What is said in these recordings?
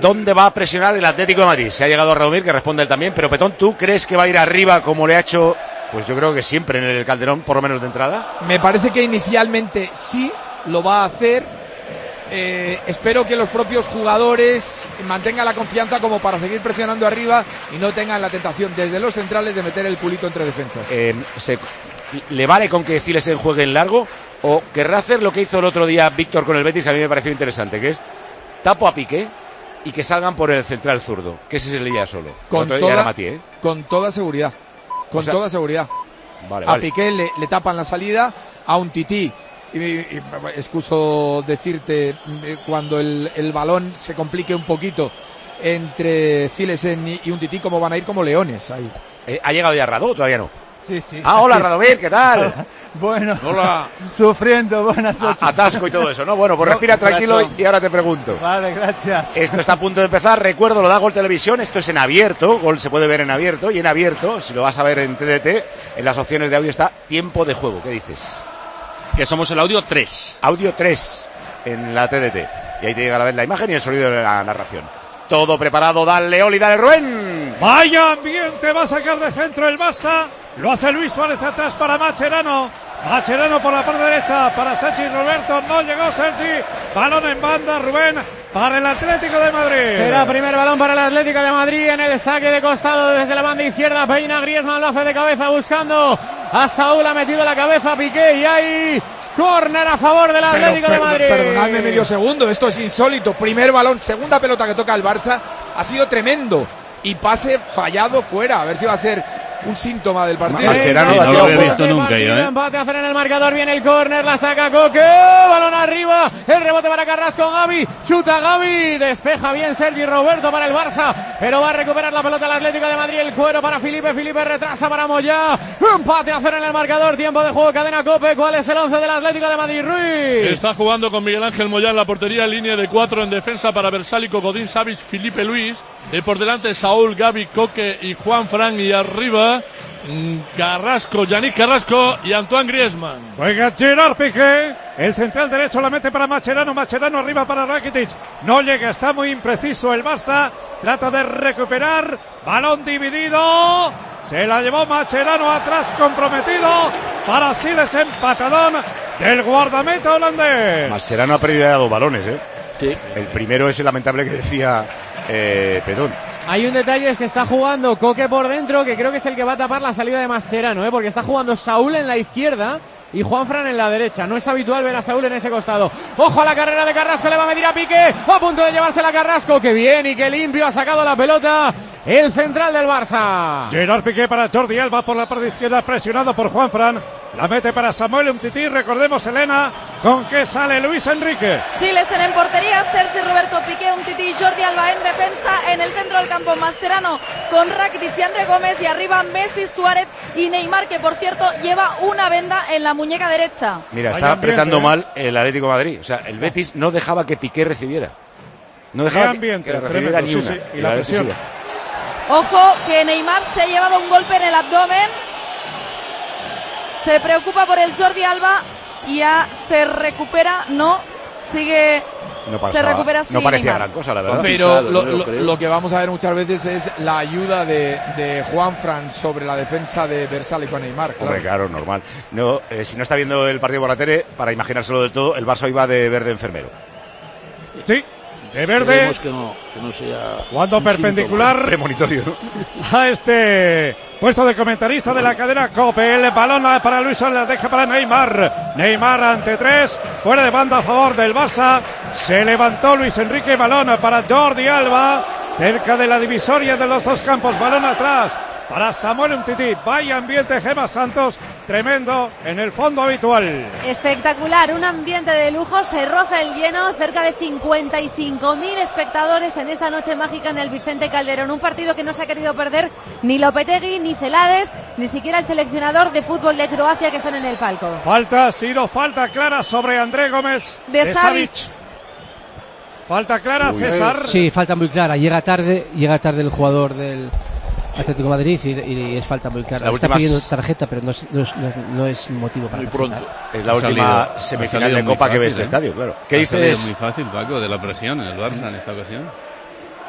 ¿Dónde va a presionar el Atlético de Madrid? Se ha llegado a Radomir, que responde él también, pero Petón, ¿tú crees que va a ir arriba como le ha hecho, pues yo creo que siempre en el Calderón, por lo menos de entrada? Me parece que inicialmente sí lo va a hacer. Espero que los propios jugadores mantengan la confianza como para seguir presionando arriba y no tengan la tentación desde los centrales de meter el culito entre defensas. ¿Le vale con que Zilesen juegue en largo o querrá hacer lo que hizo el otro día Víctor con el Betis, que a mí me pareció interesante, que es tapo a Piqué y que salgan por el central zurdo, que ese se leía solo? Con toda seguridad. Toda seguridad. A Piqué le tapan la salida, a un Tití. Y excuso decirte, cuando el balón se complique un poquito entre Zilesen y un Tití, como van a ir como leones ahí. ¿Ha llegado ya Radó? Todavía no. Sí. Hola Radomir, ¿qué tal? Bueno, hola. Sufriendo, buenas noches. Atasco y todo eso, ¿no? Bueno, pues respira tranquilo y ahora te pregunto. Vale, gracias. Esto está a punto de empezar, recuerdo, lo da Gol Televisión, esto es en abierto, Gol se puede ver en abierto, y en abierto, si lo vas a ver en TDT, en las opciones de audio está tiempo de juego. ¿Qué dices? Que somos el audio 3. Audio 3 en la TDT. Y ahí te llega a ver la imagen y el sonido de la narración. Todo preparado, dale Oli, dale Rubén. Vaya ambiente, va a sacar de centro el Barça. Lo hace Luis Suárez atrás para Mascherano. Mascherano por la parte derecha para Sergi Roberto. No llegó Sergi. Balón en banda, Rubén, para el Atlético de Madrid. Será primer balón para el Atlético de Madrid en el saque de costado desde la banda izquierda. Peina Griezmann, lo hace de cabeza buscando a Saúl. Ha metido la cabeza Piqué y ahí córner a favor del Atlético de Madrid. Perdonadme medio segundo, esto es insólito. Primer balón, segunda pelota que toca el Barça. Ha sido tremendo. Y pase fallado fuera. A ver si va a ser un síntoma del partido. Mascherano no lo había visto nunca yo, Empate a hacer en el marcador, viene el córner, la saca Coque, balón arriba, el rebote para Carrasco, Gavi, chuta Gavi, despeja bien Sergi Roberto para el Barça, pero va a recuperar la pelota el Atlético de Madrid, el cuero para Felipe retrasa para Moyá, empate a hacer en el marcador, tiempo de juego, cadena Cope. ¿Cuál es el 11 del Atlético de Madrid? Ruiz. Está jugando con Miguel Ángel Moyá en la portería, línea de 4 en defensa para Versálico, Godín, Savic, Felipe Luis, por delante Saúl, Gavi, Coque y Juan Fran, y arriba Carrasco, Yannick Carrasco y Antoine Griezmann. Juega Gerard Piqué, el central derecho la mete para Mascherano, Mascherano arriba para Rakitic, no llega, está muy impreciso el Barça, trata de recuperar, balón dividido, se la llevó Mascherano atrás, comprometido para Siles, empatadón del guardameta holandés. Mascherano ha perdido ya 2 balones, Sí. El primero es el lamentable que decía Pedón. Hay un detalle, es que está jugando Coque por dentro, que creo que es el que va a tapar la salida de Mascherano, porque está jugando Saúl en la izquierda y Juanfran en la derecha. No es habitual ver a Saúl en ese costado. Ojo a la carrera de Carrasco, le va a medir a Piqué, a punto de llevársela a Carrasco. ¡Qué bien y qué limpio ha sacado la pelota el central del Barça! Gerard Piqué para Jordi Alba por la parte izquierda, presionado por Juanfran. La mete para Samuel Umtiti, recordemos Elena, con que sale Luis Enrique. Silesen en portería, Sergi Roberto, Piqué, Umtiti y Jordi Alba en defensa. En el centro del campo Mascherano con Rakitic y André Gómez, y arriba Messi, Suárez y Neymar, que por cierto lleva una venda en la muñeca derecha. Mira, está apretando mal el Atlético de Madrid. O sea, el Betis no dejaba que Piqué recibiera. No dejaba ambiente, que recibiera ni una. Sí, y la presión. Ojo que Neymar se ha llevado un golpe en el abdomen. Se preocupa por el Jordi Alba y ya se recupera, sigue. Se recupera, sí, no parecía Neymar. gran cosa, la verdad. Pero lo que vamos a ver muchas veces es la ayuda de Juanfran sobre la defensa de Versal y con Neymar. Claro. Hombre, claro, normal. No, si no está viendo el partido por la tele, para imaginárselo del todo, el Barça iba de verde enfermero. Sí, de verde. Que no sea cuando perpendicular premonitorio, ¿no? A este puesto de comentarista de la cadena COPE. El balón para Luis Suárez, la deja para Neymar. Neymar ante 3, fuera de banda a favor del Barça. Se levantó Luis Enrique, balón para Jordi Alba, cerca de la divisoria de los dos campos, balón atrás para Samuel Umtiti. Vaya ambiente, Gemma Santos, tremendo en el fondo habitual. Espectacular, un ambiente de lujo, se roza el lleno, cerca de 55.000 espectadores en esta noche mágica en el Vicente Calderón. Un partido que no se ha querido perder ni Lopetegui, ni Celades, ni siquiera el seleccionador de fútbol de Croacia, que están en el palco. Falta, ha sido falta clara sobre André Gómez de Savic. Falta clara, César. Sí, falta muy clara, llega tarde el jugador del Atlético de Madrid y es falta muy clara. Está pidiendo tarjeta, pero no es motivo para pronto. Es la última semifinal de Copa que ves de estadio, claro. ¿Qué dices? Es muy fácil, Paco, de la presión en el Barça en esta ocasión.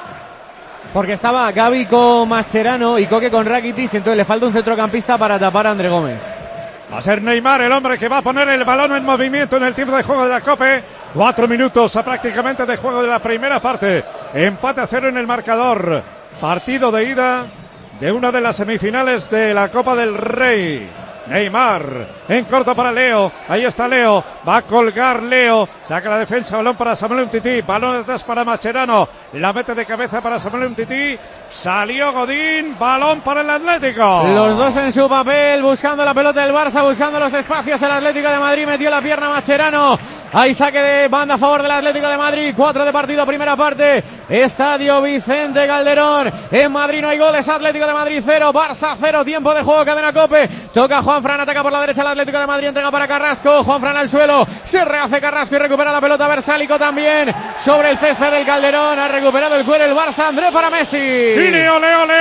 Porque estaba Gavi con Mascherano y Koke con Rakitic, entonces le falta un centrocampista para tapar a André Gómez. Va a ser Neymar el hombre que va a poner el balón en movimiento en el tiempo de juego de la COPE. 4 minutos prácticamente de juego de la primera parte. Empate a 0 en el marcador. Partido de ida de una de las semifinales de la Copa del Rey. Neymar en corto para Leo, ahí está Leo, va a colgar Leo, saca la defensa, balón para Samuel Umtiti, balón atrás para Mascherano, la mete de cabeza para Samuel Umtiti, salió Godín, balón para el Atlético. Los dos en su papel, buscando la pelota del Barça, buscando los espacios, el Atlético de Madrid metió la pierna Mascherano, hay saque de banda a favor del Atlético de Madrid, 4 de partido, primera parte, Estadio Vicente Calderón, en Madrid no hay goles, Atlético de Madrid 0, Barça 0, tiempo de juego, cadena COPE, toca Juanfran, ataca por la derecha el Atlético de Madrid, entrega para Carrasco, Juanfran al suelo, se rehace Carrasco y recupera la pelota Versálico también, sobre el césped del Calderón, ha recuperado el cuero el Barça, André para Messi. Y Leo,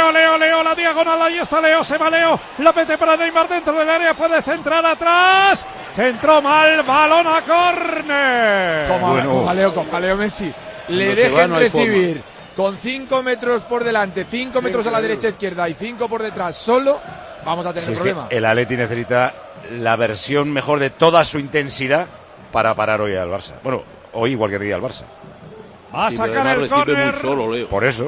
la diagonal, ahí está Leo, se va Leo, la mete para Neymar dentro del área, puede centrar atrás, centró mal, balón a córner. Como a Leo Messi le dejen recibir con 5 metros por delante, 5 metros a la derecha izquierda y 5 por detrás solo, vamos a tener problema. El Atleti necesita la versión mejor de toda su intensidad para parar hoy al Barça. Bueno, hoy cualquier día al Barça. Va a sacar el córner. Por eso.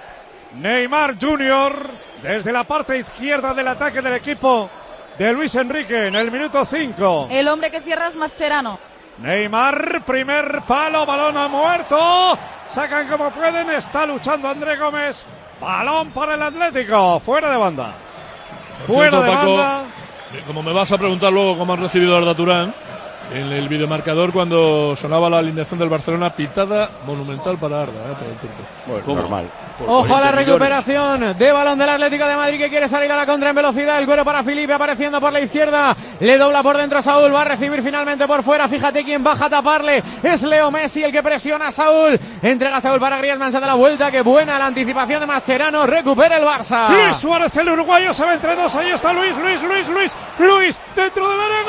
Neymar Junior desde la parte izquierda del ataque del equipo de Luis Enrique en el minuto 5. El hombre que cierra es Mascherano. Neymar, primer palo, balón a muerto. Sacan como pueden, está luchando André Gómez. Balón para el Atlético, fuera de banda. Fuera de banda. Como me vas a preguntar luego cómo han recibido a Arda Turán, en el videomarcador cuando sonaba la alineación del Barcelona, pitada monumental para Arda, para el turco. Bueno, normal. Ojo a la recuperación de balón del Atlético de Madrid que quiere salir a la contra en velocidad. El cuero para Filipe apareciendo por la izquierda. Le dobla por dentro a Saúl. Va a recibir finalmente por fuera. Fíjate quién baja a taparle. Es Leo Messi el que presiona a Saúl. Entrega a Saúl para Griezmann. Se da la vuelta. Qué buena la anticipación de Mascherano. Recupera el Barça. Luis Suárez, el uruguayo, se va entre dos. Ahí está Luis. Luis dentro del área.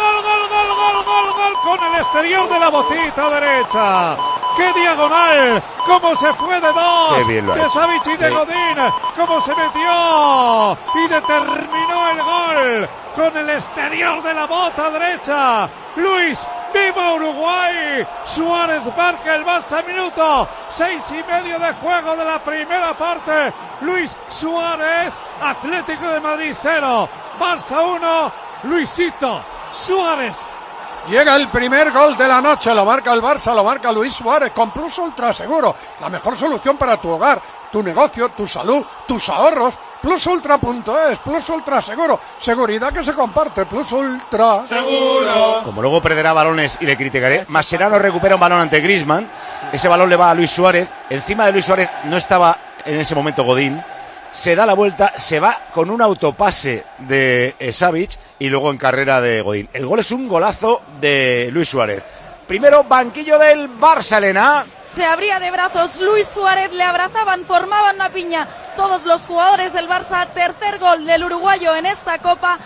Gol. Con el exterior de la botita derecha. ¡Qué diagonal! ¡Cómo se fue de dos! ¡Qué bien lo ha hecho! De Savic y de Godín. ¡Cómo se metió! Y determinó el gol con el exterior de la bota derecha. Luis, ¡viva Uruguay! Suárez marca el Barça, minuto 6:30 de juego de la primera parte. Luis Suárez, Atlético de Madrid 0, Barça 1, Luisito Suárez. Llega el primer gol de la noche, lo marca el Barça, lo marca Luis Suárez con Plus Ultra Seguro, la mejor solución para tu hogar, tu negocio, tu salud, tus ahorros. Plusultra.es, Plus Ultra Seguro, seguridad que se comparte, Plus Ultra Seguro. Como luego perderá balones y le criticaré, Mascherano recupera un balón ante Griezmann, ese balón le va a Luis Suárez, encima de Luis Suárez no estaba en ese momento Godín, se da la vuelta, se va con un autopase de Savic y luego en carrera de Godín. El gol es un golazo de Luis Suárez. Primero banquillo del Barça, Elena. Se abría de brazos Luis Suárez, le abrazaban, formaban una piña todos los jugadores del Barça. Tercer gol del uruguayo en esta Copa,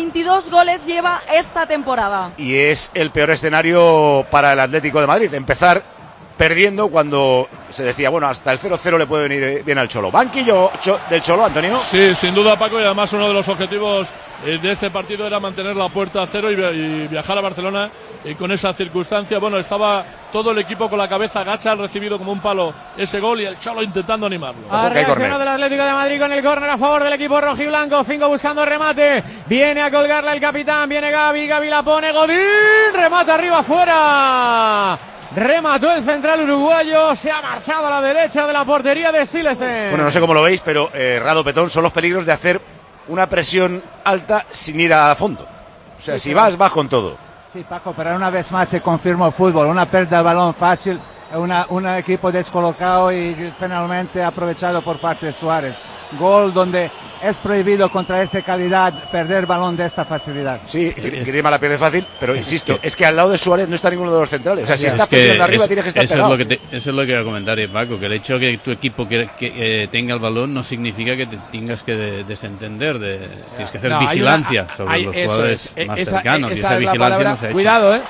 22 goles lleva esta temporada. Y es el peor escenario para el Atlético de Madrid, empezar perdiendo cuando se decía, bueno, hasta el 0-0 le puede venir bien al Cholo. Banquillo del Cholo, Antonio. Sí, sin duda, Paco, y además uno de los objetivos de este partido era mantener la puerta a cero y viajar a Barcelona con esa circunstancia. Bueno, estaba todo el equipo con la cabeza agacha, han recibido como un palo ese gol y el Cholo intentando animarlo. Ha reaccionado el Atlético de Madrid con el córner a favor del equipo rojiblanco. Fingo buscando remate, viene a colgarla el capitán, viene Gavi la pone, Godín, remata arriba, fuera. Remató el central uruguayo, se ha marchado a la derecha de la portería de Silesen. Bueno, no sé cómo lo veis, pero Rado Petón, son los peligros de hacer una presión alta sin ir a fondo. O sea, sí, si vas con todo. Sí, Paco, pero una vez más se confirma el fútbol, una pérdida de balón fácil, un equipo descolocado y finalmente aprovechado por parte de Suárez. Gol donde es prohibido contra esta calidad perder balón de esta facilidad. Sí, Griezmann la pierde fácil, pero insisto, es que al lado de Suárez no está ninguno de los centrales. O sea, si está presionando arriba tienes que estar pegado. Eso es lo que iba a comentar, Paco, que el hecho de que tu equipo que tenga el balón no significa que te tengas que desentender, tienes que hacer vigilancia sobre los jugadores más cercanos. Y esa vigilancia no se ha hecho. Cuidado,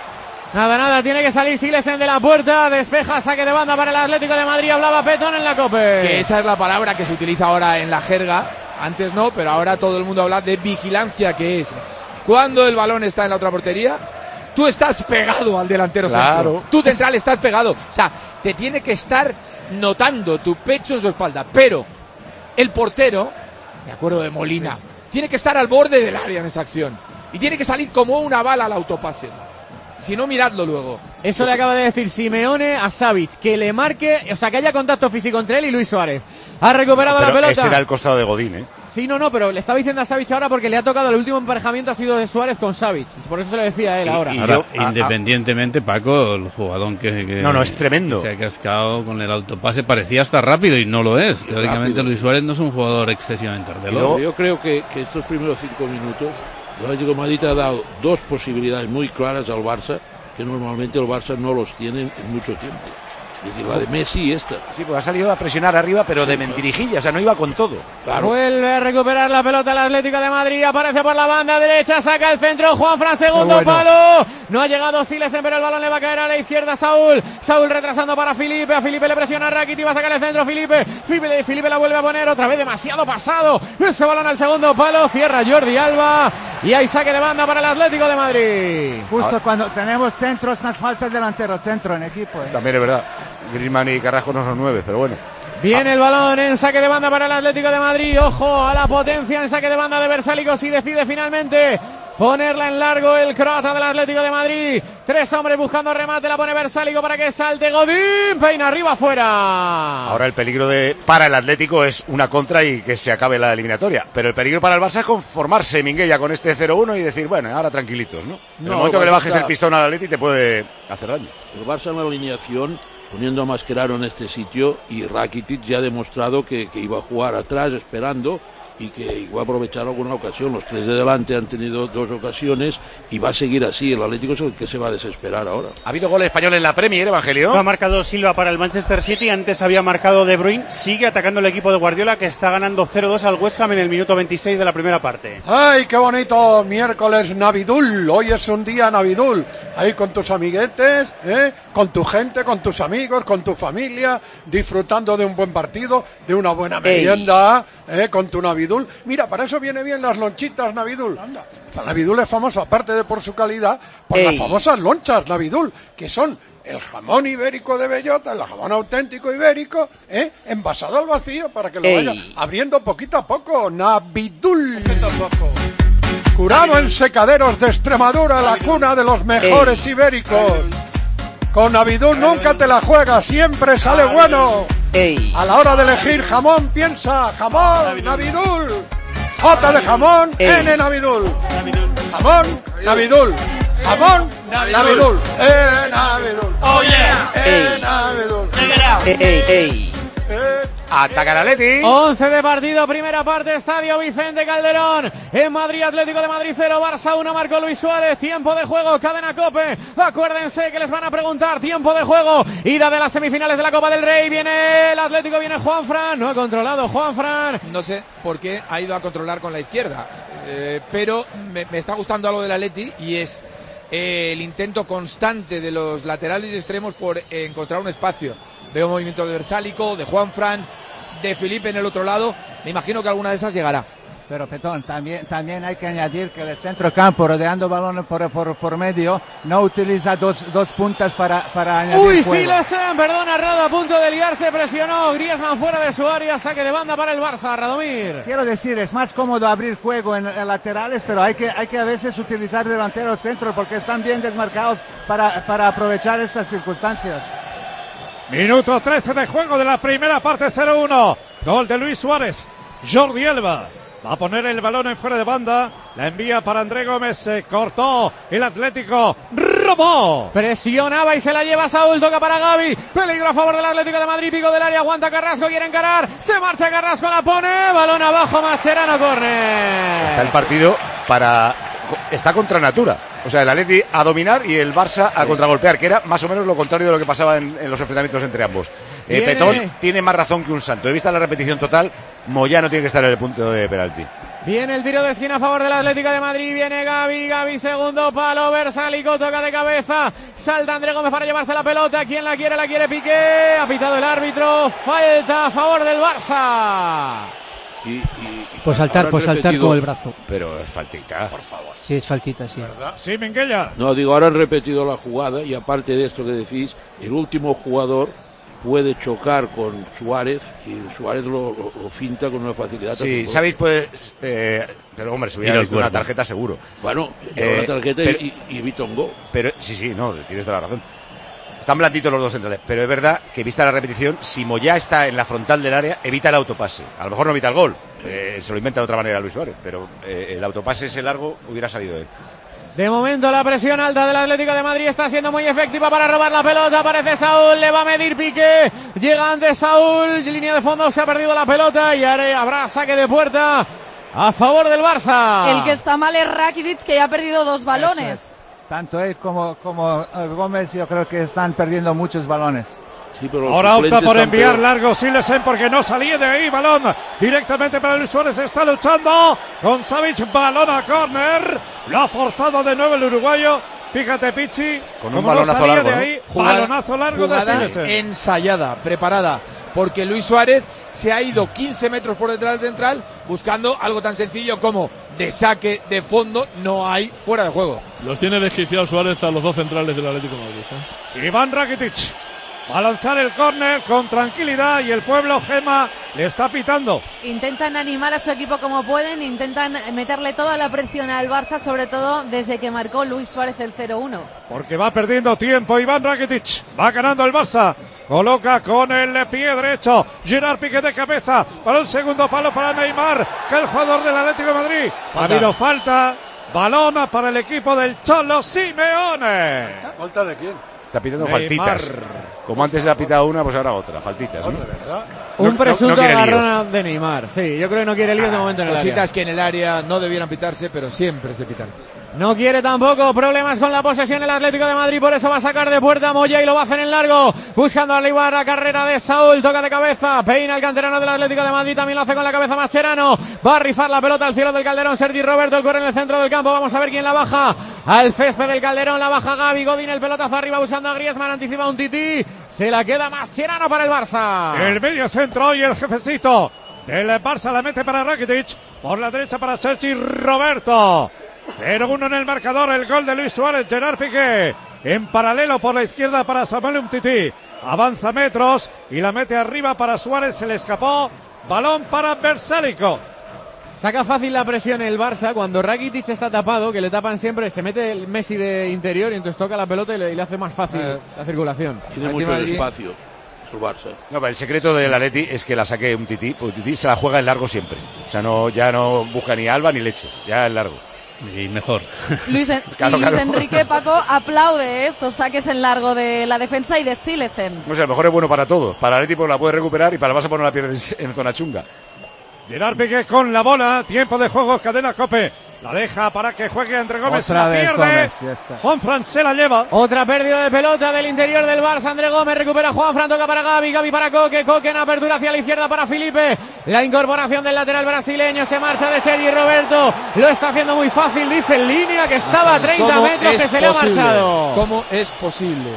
Nada, tiene que salir Silesen de la puerta, despeja, saque de banda para el Atlético de Madrid, hablaba Petón en la COPE. Que esa es la palabra que se utiliza ahora en la jerga, antes no, pero ahora todo el mundo habla de vigilancia, que es cuando el balón está en la otra portería, tú estás pegado al delantero centro. Tú central estás pegado, o sea, te tiene que estar notando tu pecho en su espalda, pero el portero, me acuerdo de Molina, tiene que estar al borde del área en esa acción y tiene que salir como una bala al autopase. Si no, miradlo luego. Eso le acaba de decir Simeone a Savic, que le marque, o sea, que haya contacto físico entre él y Luis Suárez. Ha recuperado la pelota. Ese era el costado de Godín, ¿eh? Sí, no, pero le estaba diciendo a Savic ahora porque le ha tocado el último emparejamiento, ha sido de Suárez con Savic. Por eso se lo decía a él ahora. Independientemente, Paco, el jugador que no, es tremendo. Que se ha cascado con el autopase parecía hasta rápido y no lo es. Teóricamente Luis Suárez no es un jugador excesivamente veloz. Yo creo que estos primeros 5 minutos el Atlético de Madrid ha dado dos posibilidades muy claras al Barça, que normalmente el Barça no los tiene en mucho tiempo. Es decir, la de Messi y esta. Sí, pues ha salido a presionar arriba, pero de mentirijilla, o sea, no iba con todo. Claro. Vuelve a recuperar la pelota el Atlético de Madrid, aparece por la banda derecha, saca el centro, Juanfran, segundo palo. No ha llegado Silesen, pero el balón le va a caer a la izquierda Saúl. Saúl retrasando para Felipe, a Felipe le presiona a Rakitic, va a sacar el centro Felipe la vuelve a poner otra vez, demasiado pasado. Ese balón al segundo palo, cierra Jordi Alba y hay saque de banda para el Atlético de Madrid. Justo cuando tenemos centros, más falta el delantero centro en equipo. También es verdad. Griezmann y Carrasco no son 9, pero bueno. Viene el balón en saque de banda para el Atlético de Madrid. Ojo a la potencia en saque de banda de Versálico, si decide finalmente ponerla en largo el croata del Atlético de Madrid. 3 hombres buscando remate, la pone Versálico para que salte Godín, peina arriba, fuera. Ahora el peligro para el Atlético es una contra y que se acabe la eliminatoria, pero el peligro para el Barça es conformarse, Minguella, con este 0-1 y decir, bueno, ahora tranquilitos, ¿no? En el momento que le bajes el pistón al Atleti te puede hacer daño. El Barça en la alineación, poniendo a Mascherano en este sitio, y Rakitic ya ha demostrado que iba a jugar atrás esperando y que iba a aprovechar alguna ocasión. Los 3 de delante han tenido 2 ocasiones y va a seguir así. El Atlético es el que se va a desesperar ahora. Ha habido gol español en la Premier, Evangelio. Ha marcado Silva para el Manchester City, antes había marcado De Bruyne. Sigue atacando el equipo de Guardiola, que está ganando 0-2 al West Ham en el minuto 26 de la primera parte. ¡Ay, qué bonito! Miércoles Navidul, hoy es un día Navidul. Ahí con tus amiguetes, con tu gente, con tus amigos, con tu familia, disfrutando de un buen partido, de una buena merienda, con tu Navidul. Mira, para eso viene bien las lonchitas Navidul. La Navidul es famosa, aparte de por su calidad, por las famosas lonchas Navidul, que son el jamón ibérico de bellota, el jamón auténtico ibérico, envasado al vacío para que lo vaya abriendo poquito a poco. Navidul. Curado en secaderos de Extremadura, la cuna de los mejores ibéricos. Con Navidul nunca te la juegas, siempre sale bueno. A la hora de elegir jamón, piensa jamón Navidul. J de jamón, N Navidul. Jamón Navidul. Jamón Navidul. Navidul. Oh yeah. Navidul. Ataca el Atleti. 11 de partido, primera parte, Estadio Vicente Calderón. En Madrid, Atlético de Madrid 0, Barça 1, marcó Luis Suárez. Tiempo de juego, cadena COPE. Acuérdense que les van a preguntar, tiempo de juego. Ida de las semifinales de la Copa del Rey. Viene el Atlético, viene Juanfran. No ha controlado Juanfran. No sé por qué ha ido a controlar con la izquierda. Pero me está gustando algo del Atleti y es el intento constante de los laterales y extremos por encontrar un espacio. Veo movimiento de Versálico, de Juanfran, de Felipe en el otro lado. Me imagino que alguna de esas llegará. Pero Petón, también hay que añadir que el centrocampo, rodeando balones por medio, no utiliza dos puntas para añadir juego. Silesen, perdona, Rado, a punto de liarse, presionó Griezmann fuera de su área, saque de banda para el Barça, Radomir. Quiero decir, es más cómodo abrir juego en laterales, pero hay que a veces utilizar delanteros centro porque están bien desmarcados para aprovechar estas circunstancias. Minuto 13 de juego de la primera parte, 0-1. Gol de Luis Suárez. Jordi Alba va a poner el balón en fuera de banda. La envía para André Gómez. Se cortó el Atlético. Robó. Presionaba y se la lleva Saúl. Toca para Gavi. Peligro a favor del Atlético de Madrid. Pico del área. Aguanta Carrasco. Quiere encarar. Se marcha Carrasco. La pone. Balón abajo. Mascherano. Córner. Está el partido está contra natura. O sea, el Atleti a dominar y el Barça a contragolpear, que era más o menos lo contrario de lo que pasaba en los enfrentamientos entre ambos. Petón tiene más razón que un santo. He visto la repetición total, Moyano tiene que estar en el punto de penalti. Viene el tiro de esquina a favor del Atlético de Madrid. Viene Gavi, segundo palo. Versálico toca de cabeza. Salta André Gómez para llevarse la pelota. ¿Quién la quiere? La quiere Piqué. Ha pitado el árbitro. Falta a favor del Barça. Por saltar con el brazo. Pero es faltita. Por favor. Sí, es faltita, sí. ¿Verdad? Sí, Minguella. No, digo, ahora han repetido la jugada y aparte de esto que decís, el último jugador puede chocar con Suárez y Suárez lo finta con una facilidad. Sí, Savic puede... pero hombre, se hubiera visto una tarjeta seguro. Bueno, una tarjeta pero, y evita un gol. Pero sí, no, tienes toda la razón. Están blanditos los dos centrales, pero es verdad que vista la repetición, si Moyá está en la frontal del área, evita el autopase. A lo mejor no evita el gol, se lo inventa de otra manera Luis Suárez, pero el autopase ese largo hubiera salido de él. De momento la presión alta del Atlético de Madrid está siendo muy efectiva para robar la pelota. Aparece Saúl, le va a medir Piqué. Llega ante Saúl, línea de fondo, se ha perdido la pelota y ahora habrá saque de puerta a favor del Barça. El que está mal es Rakitic, que ya ha perdido 2 balones. Tanto él como Gómez, yo creo que están perdiendo muchos balones. Sí, ahora opta por enviar largo Silesen porque no salía de ahí. Balón directamente para Luis Suárez. Está luchando con Savic. Balón a córner. Lo ha forzado de nuevo el uruguayo. Fíjate, Pichi. Con un balonazo largo. De ahí, balonazo largo de Silesen. Ensayada, preparada. Porque Luis Suárez se ha ido 15 metros por detrás del central buscando algo tan sencillo como de saque de fondo. No hay fuera de juego. Los tiene desquiciados Suárez a los dos centrales del Atlético de Madrid. Iván Rakitic va a lanzar el córner con tranquilidad y el pueblo Gema le está pitando. Intentan animar a su equipo como pueden, intentan meterle toda la presión al Barça, sobre todo desde que marcó Luis Suárez el 0-1. Porque va perdiendo tiempo Iván Rakitic, va ganando el Barça. Coloca con el pie derecho Gerard Piqué de cabeza para un segundo palo para Neymar, que es el jugador del Atlético de Madrid. Ha habido falta, balón para el equipo del Cholo Simeone. ¿Falta de quién? Está pitando faltitas. Como antes le ha pitado una, pues ahora otra. Faltitas, ¿no? Un presunto agarrón de Neymar. Sí, yo creo que no quiere líos de momento en el área. Cositas que en el área no debieran pitarse, pero siempre se pitan. No quiere tampoco problemas con la posesión el Atlético de Madrid, por eso va a sacar de puerta a Moya y lo va a hacer en largo, buscando a Leibar, la carrera de Saúl, toca de cabeza, peina el canterano del Atlético de Madrid, también lo hace con la cabeza Mascherano, va a rifar la pelota al cielo del Calderón, Sergi Roberto, corre en el centro del campo, vamos a ver quién la baja, al césped del Calderón, la baja Gavi, Godín, el pelotazo arriba buscando a Griezmann, anticipa un Tití, se la queda Mascherano para el Barça. El medio centro y el jefecito del Barça la mete para Rakitic, por la derecha para Sergi Roberto. 0-1 en el marcador, el gol de Luis Suárez, Gerard Piqué, en paralelo por la izquierda para Samuel Umtiti, avanza metros y la mete arriba para Suárez, se le escapó, balón para Versálico. Saca fácil la presión el Barça cuando Rakitic está tapado, que le tapan siempre, se mete el Messi de interior y entonces toca la pelota y le hace más fácil la circulación. Tiene mucho espacio su Barça. No, pero el secreto del Atleti es que la saque Umtiti, porque Umtiti se la juega en largo siempre. O sea, ya no busca ni Alba ni leches, ya en largo. Y mejor. Luis Enrique, Paco, aplaude estos saques en largo de la defensa y de Silesen. No sé, a lo mejor es bueno para todos. Para el Atlético la puede recuperar y para el Barça no la pierde en zona chunga. Gerard Piqué con la bola, tiempo de juego, cadena Cope. La deja para que juegue André Gómez, otra la pierde. Gómez, Juanfran se la lleva. Otra pérdida de pelota del interior del Barça. André Gómez recupera Juanfran, toca para Gavi, Gavi para Coque, Coque en apertura hacia la izquierda para Felipe. La incorporación del lateral brasileño, se marcha de Sergi Roberto. Lo está haciendo muy fácil, dice en línea que estaba a 30 metros, que se le ha marchado. ¿Cómo es posible?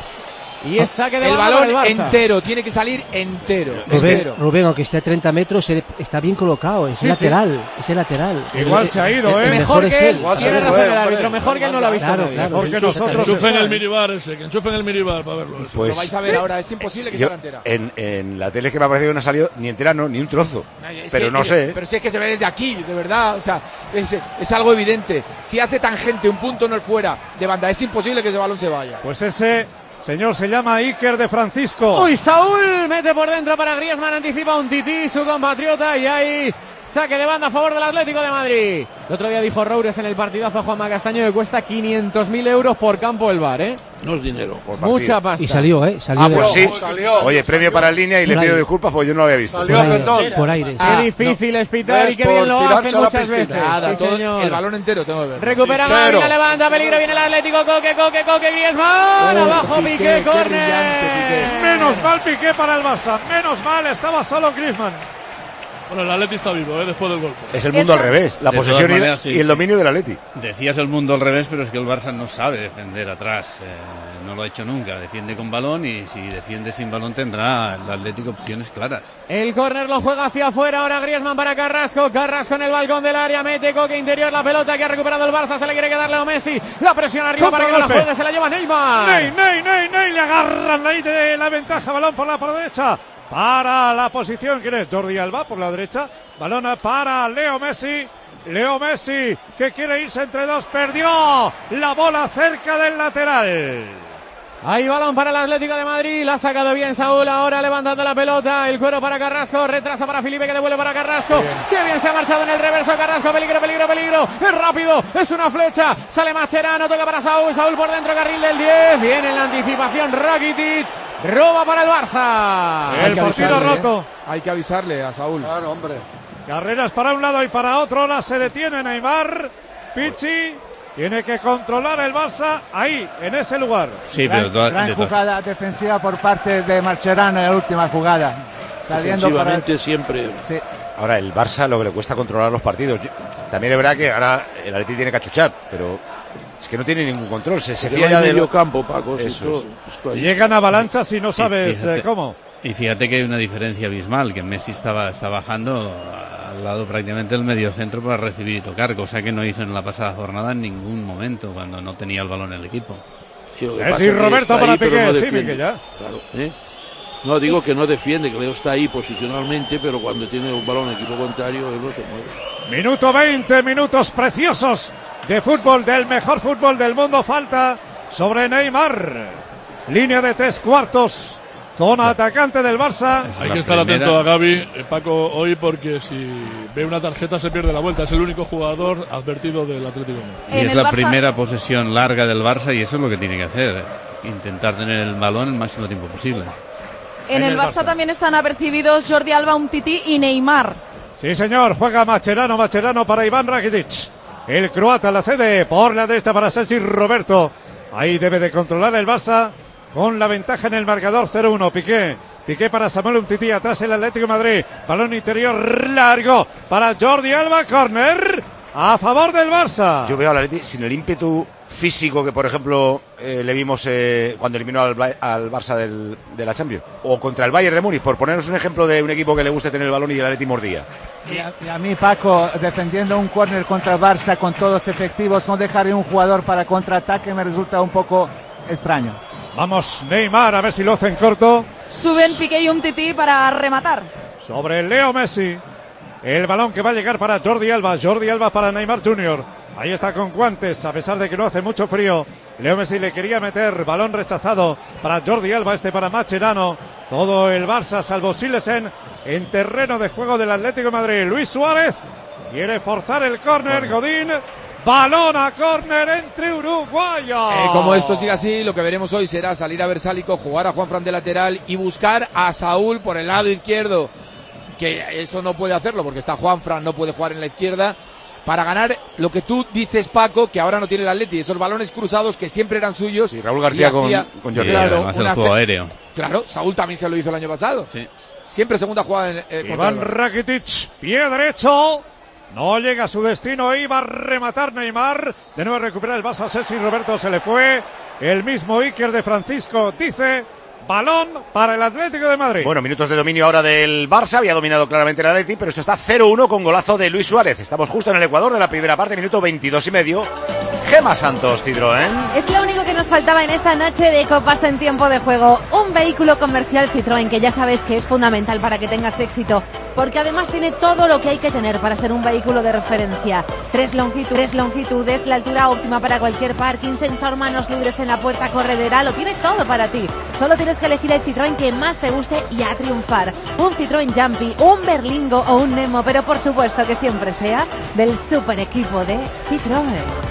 Y es saque de el balón entero, tiene que salir entero. Rubén, aunque esté a 30 metros, está bien colocado, es lateral. Igual se ha ido, mejor que él. Tiene razón el árbitro, mejor que él no lo ha visto. Mejor que nosotros. Enchufen el minibar ese, que enchufen el minibar para verlo. Pues, lo vais a ver ahora, es imposible que salga entera. En la tele que me ha parecido que no ha salido ni entera, ni un trozo. Pero no sé. Pero si es que se ve desde aquí, de verdad, o sea, es algo evidente. Si hace tangente, un punto no es fuera de banda, es imposible que ese balón se vaya. Pues ese señor se llama Iker de Francisco. Uy, Saúl mete por dentro para Griezmann, anticipa un Tití, su compatriota, y ahí saque de banda a favor del Atlético de Madrid. El otro día dijo Roures en el partidazo a Juanma Castaño que cuesta 500.000 euros por campo el VAR, No es dinero. Mucha pasta. Y salió, Salió pues sí. Salió. Oye, premio para el línea y le pido disculpas porque yo no lo había visto. Salió por aire. Qué difícil es pitar y qué bien lo hacen muchas veces. Nada, sí, señor. El balón entero tengo que ver. Recupera Gavi, la levanta, peligro, viene el Atlético, Coque, Griezmann, abajo Piqué, córner. Menos mal Piqué para el Barça, menos mal, estaba solo Griezmann. Bueno, el Atleti está vivo, después del golpe. Es el mundo al revés, la posesión y el dominio del Atleti. Decías el mundo al revés, pero es que el Barça no sabe defender atrás. No lo ha hecho nunca. Defiende con balón y si defiende sin balón tendrá el Atlético opciones claras. El córner lo juega hacia afuera. Ahora Griezmann para Carrasco. Carrasco en el balcón del área. Mete Coque interior. La pelota que ha recuperado el Barça. Se le quiere quedar Leo Messi. La presión arriba para que no la juegue. Se la lleva Neymar. Ney. Le agarran ahí de la ventaja. Balón por la derecha. Para la posición, ¿quién es? Jordi Alba por la derecha. Balón para Leo Messi. Leo Messi que quiere irse entre dos. Perdió la bola cerca del lateral. Hay balón para el Atlético de Madrid. La ha sacado bien Saúl. Ahora levantando la pelota. El cuero para Carrasco. Retrasa para Felipe que devuelve para Carrasco. Qué bien se ha marchado en el reverso Carrasco. Peligro. Es rápido. Es una flecha. Sale Mascherano. Toca para Saúl. Saúl por dentro. Carril del 10. Viene en la anticipación Rakitic. Roba para el Barça. Sí, el partido roto. Hay que avisarle a Saúl. Claro, hombre. Carreras para un lado y para otro. Ahora se detiene Neymar. Pichi. Tiene que controlar el Barça ahí, en ese lugar. Sí, pero gran jugada defensiva por parte de Mascherano en la última jugada. Saliendo para... siempre. Sí. Ahora, el Barça lo que le cuesta controlar los partidos. También es verdad que ahora el Atleti tiene que achuchar, pero es que no tiene ningún control. Se fía ya del campo, Paco. Eso es. Llegan avalanchas y no sabes cómo. Y fíjate que hay una diferencia abismal, que Messi está bajando al lado prácticamente del mediocentro para recibir y tocar, cosa que no hizo en la pasada jornada en ningún momento cuando no tenía el balón el equipo. Sí, Roberto para Piqué, no sí, Miguel, ya. Claro, No, digo que no defiende, que Leo está ahí posicionalmente, pero cuando tiene un balón equipo contrario, él no se mueve. Minuto 20, minutos preciosos de fútbol, del mejor fútbol del mundo. Falta sobre Neymar. Línea de 3/4. Zona atacante del Barça. Hay que estar atento a Gavi, Paco, hoy, porque si ve una tarjeta se pierde la vuelta. Es el único jugador advertido del Atlético. Y es la primera posesión larga del Barça y eso es lo que tiene que hacer. Intentar tener el balón el máximo tiempo posible. En el Barça también están apercibidos Jordi Alba, Umtiti y Neymar. Sí, señor. Juega Mascherano para Iván Rakitic. El croata la cede por la derecha para Sergi Roberto. Ahí debe de controlar el Barça. Con la ventaja en el marcador 0-1. Piqué para Samuel Umtiti. Atrás el Atlético de Madrid. Balón interior largo para Jordi Alba. Córner a favor del Barça. Yo veo al Atlético sin el ímpetu físico que, por ejemplo, le vimos cuando eliminó al Barça de la Champions. O contra el Bayern de Múnich, por ponernos un ejemplo de un equipo que le guste tener el balón y el Atlético mordía. Y a mí, Paco, defendiendo un córner contra el Barça con todos efectivos, no dejar un jugador para contraataque me resulta un poco extraño. Vamos, Neymar, a ver si lo hacen corto. Suben Piqué y Umtiti para rematar. Sobre Leo Messi. El balón que va a llegar para Jordi Alba. Jordi Alba para Neymar Jr. Ahí está con guantes, a pesar de que no hace mucho frío. Leo Messi le quería meter. Balón rechazado para Jordi Alba. Para Mascherano. Todo el Barça, salvo Silesen, en terreno de juego del Atlético de Madrid. Luis Suárez quiere forzar el córner. Godín. Balón a córner entre uruguayos. Como esto sigue así, lo que veremos hoy será salir a Versálico, jugar a Juanfran de lateral y buscar a Saúl por el lado izquierdo, que eso no puede hacerlo porque está Juanfran, no puede jugar en la izquierda, para ganar lo que tú dices, Paco, que ahora no tiene el Atleti, esos balones cruzados que siempre eran suyos. Y Raúl García con Jordi. Claro, el juego aéreo. Claro, Saúl también se lo hizo el año pasado. Sí. Siempre segunda jugada Iván Rakitic, pie derecho. No llega a su destino, iba a rematar Neymar. De nuevo recupera el Barça, Sergi Roberto se le fue. El mismo Iker de Francisco dice, balón para el Atlético de Madrid. Bueno, minutos de dominio ahora del Barça. Había dominado claramente el Atleti, pero esto está 0-1 con golazo de Luis Suárez. Estamos justo en el Ecuador de la primera parte, minuto 22:30. Gema Santos, Citroën. Es lo único que nos faltaba en esta noche de copas en tiempo de juego. Un vehículo comercial Citroën que ya sabes que es fundamental para que tengas éxito, porque además tiene todo lo que hay que tener para ser un vehículo de referencia. Tres longitudes, la altura óptima para cualquier parking, sensor manos libres en la puerta corredera, lo tiene todo para ti. Solo tienes que elegir el Citroën que más te guste y a triunfar. Un Citroën Jumpy, un Berlingo o un Nemo, pero por supuesto que siempre sea del super equipo de Citroën.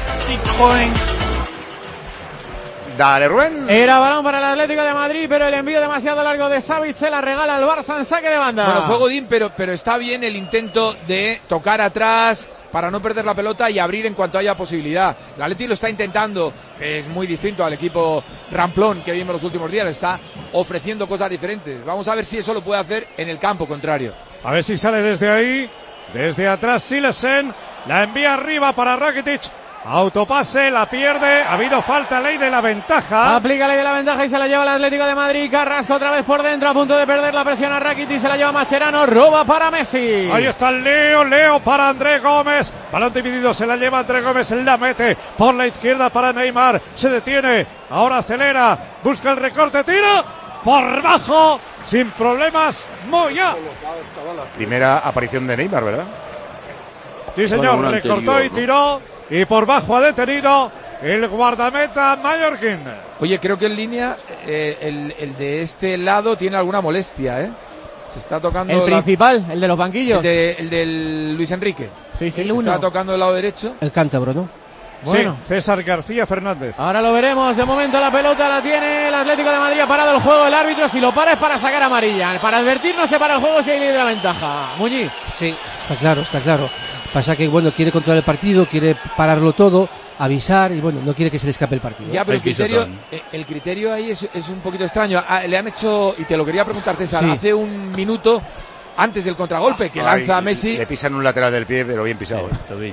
Dale, Rubén. Era balón para el Atlético de Madrid, pero el envío demasiado largo de Savic se la regala al Barça en saque de banda. Bueno, fue Godín, pero está bien el intento de tocar atrás para no perder la pelota y abrir en cuanto haya posibilidad. El Atleti lo está intentando, es muy distinto al equipo ramplón que vimos los últimos días, le está ofreciendo cosas diferentes. Vamos a ver si eso lo puede hacer en el campo contrario. A ver si sale desde ahí. Desde atrás Silesen. La envía arriba para Rakitic. Autopase, la pierde. Ha habido falta, ley de la ventaja. Aplica ley de la ventaja y se la lleva el Atlético de Madrid. Carrasco otra vez por dentro, a punto de perder la presión a Rakitic. Se la lleva Mascherano. Roba para Messi. Ahí está el Leo para André Gómez. Balón dividido, se la lleva André Gómez. La mete por la izquierda para Neymar. Se detiene. Ahora acelera. Busca el recorte. Tira. Por bajo. Sin problemas. Moya. Primera aparición de Neymar, ¿verdad? Sí, señor. Recortó y tiró. Y por bajo ha detenido el guardameta mallorquín. Oye, creo que en línea el de este lado tiene alguna molestia, ¿eh? Se está tocando... El principal, el de los banquillos. El del Luis Enrique. Sí, el uno. Está tocando el lado derecho. El cántabro, ¿no? Bueno, sí, César García Fernández. Ahora lo veremos. De momento la pelota la tiene el Atlético de Madrid. Ha parado el juego el árbitro. Si lo para es para sacar amarilla. Para advertir no se para el juego si hay ley de la ventaja. Muñiz. Sí, está claro, está claro. Pasa que, bueno, quiere controlar el partido, quiere pararlo todo, avisar y, bueno, no quiere que se le escape el partido. Ya, pero el criterio ahí es un poquito extraño. Le han hecho, y te lo quería preguntar, César, hace un minuto, antes del contragolpe, que lanza a Messi. Le pisan un lateral del pie, pero bien pisado.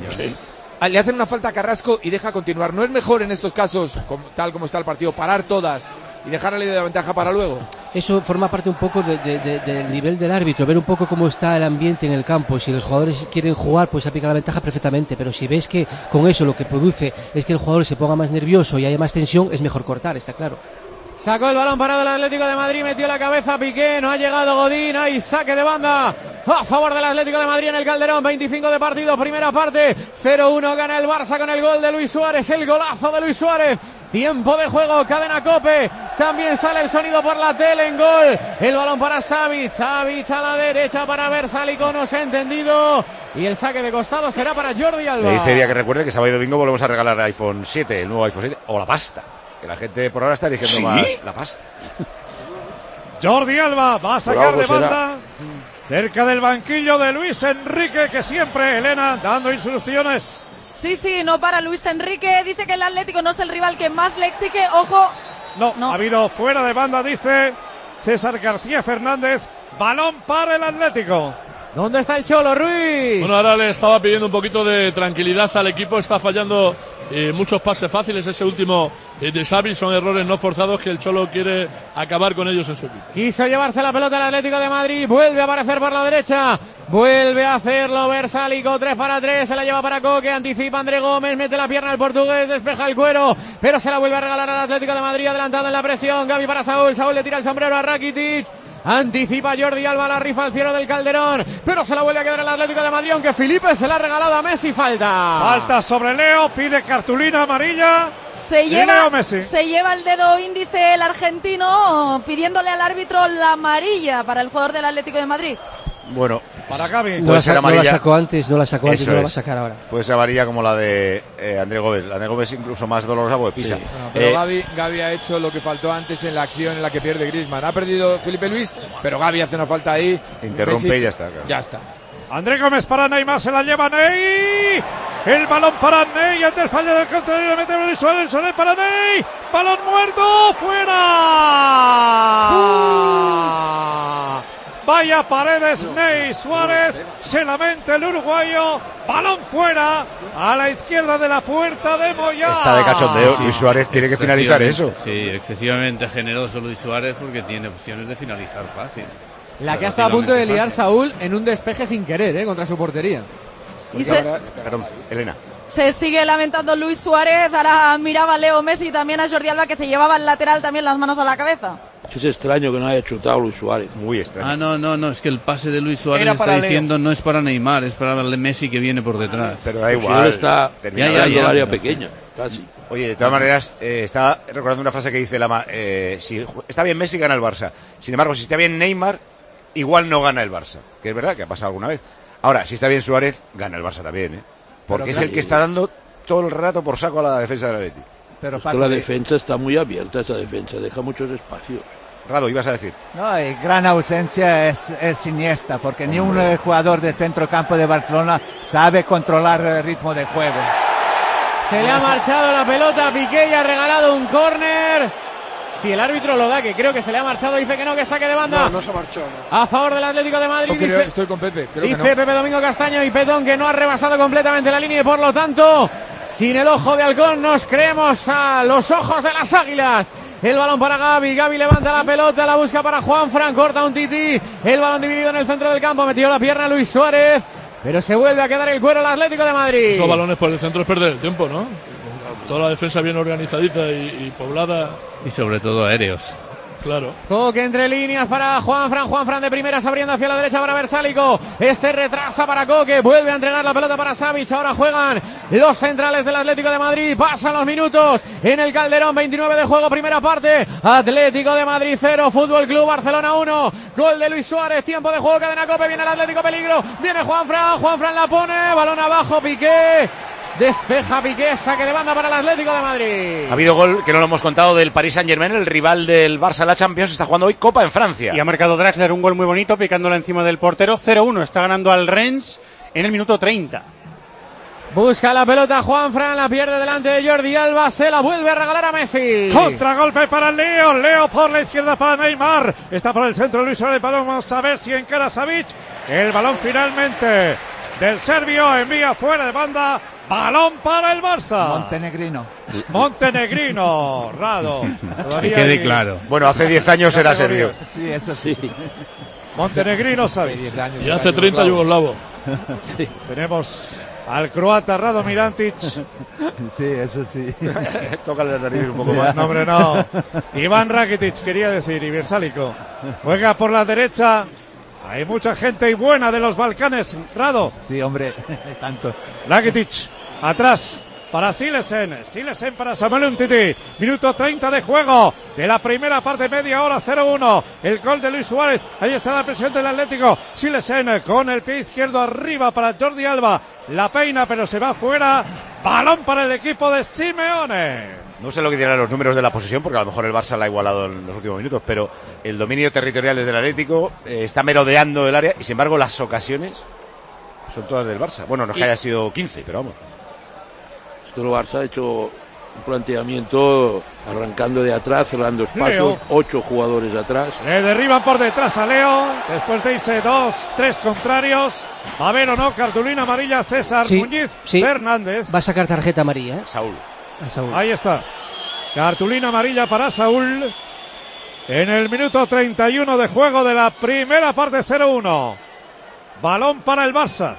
Le hacen una falta a Carrasco y deja continuar. ¿No es mejor en estos casos, tal como está el partido, parar todas y dejar la ley de la ventaja para luego? Eso forma parte un poco del nivel del árbitro, ver un poco cómo está el ambiente en el campo. Si los jugadores quieren jugar, pues aplica la ventaja perfectamente, pero si ves que con eso lo que produce es que el jugador se ponga más nervioso y haya más tensión, es mejor cortar, está claro. Sacó el balón parado el Atlético de Madrid, metió la cabeza Piqué, no ha llegado Godín, hay saque de banda a favor del Atlético de Madrid en el Calderón, 25 de partido, primera parte, 0-1 gana el Barça con el gol de Luis Suárez, el golazo de Luis Suárez. Tiempo de juego, cadena COPE, también sale el sonido por la tele en gol, el balón para Savic a la derecha para Versálico, no se ha entendido, y el saque de costado será para Jordi Alba. Le dice Día que recuerde que sábado y domingo volvemos a regalar iPhone 7, el nuevo iPhone 7, o la pasta, que la gente por ahora está diciendo más la pasta. Jordi Alba va a sacar de banda, cerca del banquillo de Luis Enrique, que siempre, Elena, dando instrucciones. Sí, no para Luis Enrique, dice que el Atlético no es el rival que más le exige, ojo. No, ha habido fuera de banda, dice César García Fernández, balón para el Atlético. ¿Dónde está el Cholo, Ruiz? Bueno, ahora le estaba pidiendo un poquito de tranquilidad al equipo, está fallando muchos pases fáciles, ese último de Xavi, son errores no forzados que el Cholo quiere acabar con ellos en su equipo. Quiso llevarse la pelota al Atlético de Madrid, vuelve a aparecer por la derecha, vuelve a hacerlo Versálico, 3-3, se la lleva para Coque, anticipa André Gómez, mete la pierna al portugués, despeja el cuero, pero se la vuelve a regalar al Atlético de Madrid, adelantado en la presión, Gavi para Saúl le tira el sombrero a Rakitic. Anticipa Jordi Alba, la rifa al cielo del Calderón, pero se la vuelve a quedar el Atlético de Madrid, aunque Felipe se la ha regalado a Messi, falta sobre Leo, pide cartulina amarilla. Se lleva el dedo índice el argentino, pidiéndole al árbitro la amarilla para el jugador del Atlético de Madrid. Bueno, para Gavi. No la sacó antes, no la va a sacar ahora. Puede ser amarilla como la de André Gómez. La de André Gómez incluso más dolorosa porque pisa. Sí. Pero Gavi ha hecho lo que faltó antes en la acción en la que pierde Griezmann. Ha perdido Felipe Luis, pero Gavi hace una falta ahí. Interrumpe y ya está. Claro. Ya está. André Gómez para Neymar, se la lleva Ney. El balón para Ney, ante el fallo del contrario, le mete Luis Suárez, para Ney. Balón muerto, fuera. Vaya Paredes, Ney Suárez, se lamenta el uruguayo, balón fuera, a la izquierda de la puerta de Moyá. Está de cachondeo, Luis Suárez tiene que finalizar eso. Sí, excesivamente generoso Luis Suárez porque tiene opciones de finalizar fácil. La que ha estado a punto de liar Saúl en un despeje sin querer, contra su portería. Perdón, Elena. Se sigue lamentando Luis Suárez, ahora miraba Leo Messi y también a Jordi Alba, que se llevaba el lateral también las manos a la cabeza. Es extraño que no haya chutado Luis Suárez. Muy extraño. No, es que el pase de Luis Suárez está diciendo no es para Neymar, es para el Messi que viene por detrás. Pero da igual. Está terminando el área pequeña, casi. Oye, de todas maneras, estaba recordando una frase que dice Lama, si está bien Messi, gana el Barça. Sin embargo, si está bien Neymar, igual no gana el Barça. Que es verdad que ha pasado alguna vez. Ahora, si está bien Suárez, gana el Barça también, porque es el que está dando todo el rato por saco a la defensa del Atleti. Pero la defensa está muy abierta, esa defensa, deja muchos espacios. Rado, ibas a decir. No, y gran ausencia es Iniesta, porque ni un jugador del centrocampo de Barcelona sabe controlar el ritmo de juego. Se le ha marchado la pelota a Piqué y ha regalado un córner. Si el árbitro lo da, que creo que se le ha marchado, dice que no, que saque de banda. No se marchó. A favor del Atlético de Madrid. No, estoy con Pepe. Dice Pepe Domingo Castaño y Petón que no ha rebasado completamente la línea y por lo tanto, sin el ojo de halcón, nos creemos a los ojos de las águilas. El balón para Gavi, Gavi levanta la pelota, la busca para Juanfran, corta un Tití, el balón dividido en el centro del campo, metió la pierna Luis Suárez, pero se vuelve a quedar el cuero el Atlético de Madrid. Esos balones por el centro es perder el tiempo, ¿no? Toda la defensa bien organizadita y poblada. Y sobre todo aéreos. Claro. Coque entre líneas para Juanfran de primeras abriendo hacia la derecha para Versálico. Este retrasa para Coque, vuelve a entregar la pelota para Savic. Ahora juegan los centrales del Atlético de Madrid. Pasan los minutos en el Calderón, 29 de juego, primera parte. Atlético de Madrid 0, Fútbol Club Barcelona 1. Gol de Luis Suárez, tiempo de juego, cadena Cope, viene el Atlético, peligro. Viene Juanfran la pone, balón abajo, Piqué. Despeja Piqué, saque de banda para el Atlético de Madrid. Ha habido gol, que no lo hemos contado, del Paris Saint-Germain, el rival del Barça en la Champions. Está jugando hoy Copa en Francia. Y ha marcado Draxler un gol muy bonito, picándola encima del portero. 0-1, está ganando al Rennes en el minuto 30. Busca la pelota Juanfran, la pierde delante de Jordi Alba, se la vuelve a regalar a Messi. Contragolpe para Leo, Leo por la izquierda para Neymar. Está por el centro Luis Suárez, balón, vamos a ver si encara Savic. El balón finalmente del serbio, envía fuera de banda. Balón para el Barça. Montenegrino, Rado. Que quede claro. Bueno, hace 10 años era serbio. Sí, eso sí. Montenegrino sabe. 10 años. Y hace 30 yugoslavo. Sí. Tenemos al croata Rado Mirantic. Sí, eso sí. Tócale de nariz un poco más. No, hombre, no. Iván Rakitic, quería decir, y Versálico. Juega por la derecha. Hay mucha gente y buena de los Balcanes, Rado. Sí, hombre, tanto. Rakitic, atrás para Silesen para Samuel Umtiti. Minuto 30 de juego de la primera parte, media hora, 0-1. El gol de Luis Suárez, ahí está la presión del Atlético. Silesen con el pie izquierdo arriba para Jordi Alba. La peina, pero se va fuera. Balón para el equipo de Simeone. No sé lo que dirán los números de la posesión, porque a lo mejor el Barça la ha igualado en los últimos minutos, pero el dominio territorial es del Atlético, está merodeando el área, y sin embargo las ocasiones son todas del Barça. Bueno, no es que haya sido 15, pero vamos. Esto el Barça ha hecho un planteamiento arrancando de atrás, cerrando espacios, 8 jugadores atrás. Le derriban por detrás a Leo, después de irse 2, 3 contrarios. A ver o no, cartulina amarilla César Muñiz Fernández. Va a sacar tarjeta amarilla, Saúl. Ahí está. Cartulina amarilla para Saúl. En el minuto 31 de juego de la primera parte, 0-1. Balón para el Barça.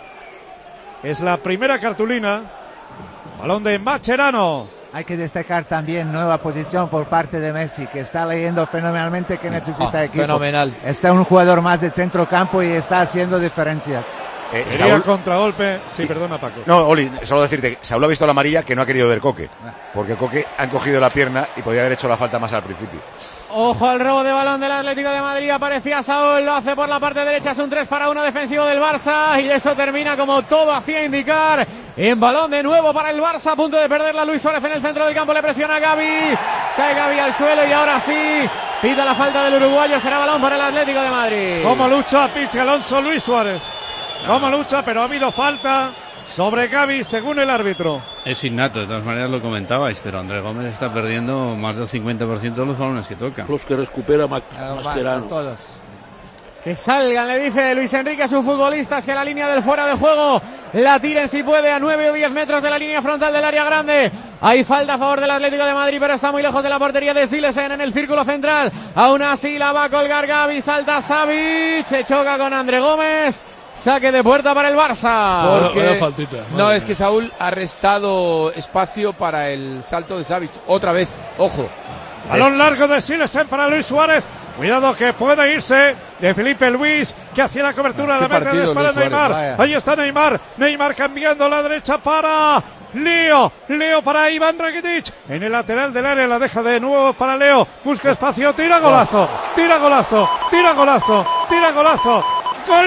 Es la primera cartulina. Balón de Mascherano. Hay que destacar también nueva posición por parte de Messi, que está leyendo fenomenalmente que necesita equipo. Fenomenal. Está un jugador más de centro campo y está haciendo diferencias. Sería contragolpe. Sí, perdona, Paco. No, Oli, solo decirte que Saúl ha visto la amarilla, que no ha querido ver Coque, porque Coque han cogido la pierna y podía haber hecho la falta más al principio. Ojo al robo de balón del Atlético de Madrid, aparecía Saúl, lo hace por la parte derecha, es un 3-1 defensivo del Barça y eso termina como todo hacía indicar, en balón de nuevo para el Barça, a punto de perderla Luis Suárez en el centro del campo, le presiona a Gavi, cae Gavi al suelo y ahora sí, pita la falta del uruguayo, será balón para el Atlético de Madrid. Como lucha Pichi Alonso, Luis Suárez, como lucha, pero ha habido falta sobre Gavi según el árbitro. Es innato, de todas maneras lo comentabais, pero André Gómez está perdiendo más del 50% de los balones que toca. Los que recupera Mascherano. Todos. Que salgan, le dice Luis Enrique a sus futbolistas, que la línea del fuera de juego la tiren si puede a 9 o 10 metros de la línea frontal del área grande. Hay falta a favor del Atlético de Madrid, pero está muy lejos de la portería de Silesen en el círculo central. Aún así la va a colgar Gavi, salta Savic, se choca con André Gómez. Saque de puerta para el Barça. Porque no, es que Saúl ha restado espacio para el salto de Savic. Otra vez, ojo. Balón largo de Silesen para Luis Suárez. Cuidado que puede irse de Felipe Luis, que hacía la cobertura a la meta de espalda de Neymar. Ahí está Neymar. Neymar cambiando a la derecha para Leo. Leo para Iván Rakitic. En el lateral del área la deja de nuevo para Leo. Busca espacio. Tira golazo. Tira golazo. Tira golazo. Tira golazo. ¡Gol!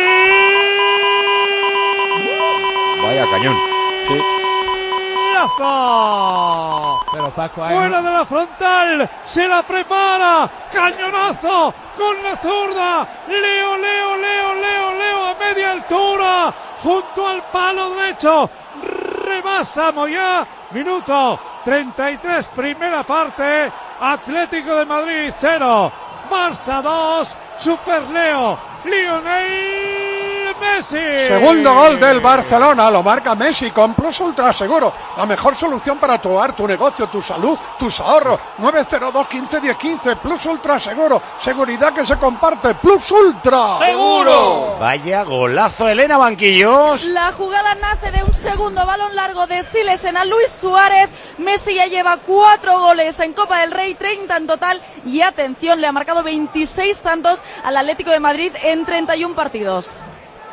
Vaya cañón. Sí. Pero Paco, fuera de la frontal, se la prepara, cañonazo con la zurda, Leo a media altura, junto al palo derecho, rebasa Moyá, minuto 33, primera parte, Atlético de Madrid 0, Barça 2, Super Leo, Lionel Messi. Segundo gol del Barcelona, lo marca Messi con Plus Ultra Seguro. La mejor solución para tu hogar, tu negocio, tu salud, tus ahorros. 902 15 10 15. Plus Ultra Seguro. Seguridad que se comparte. Plus Ultra Seguro. Vaya golazo, Elena Banquillos. La jugada nace de un segundo balón largo de Silesen a Luis Suárez. Messi ya lleva 4 goles en Copa del Rey, 30 en total. Y atención, le ha marcado 26 tantos al Atlético de Madrid en 31 partidos.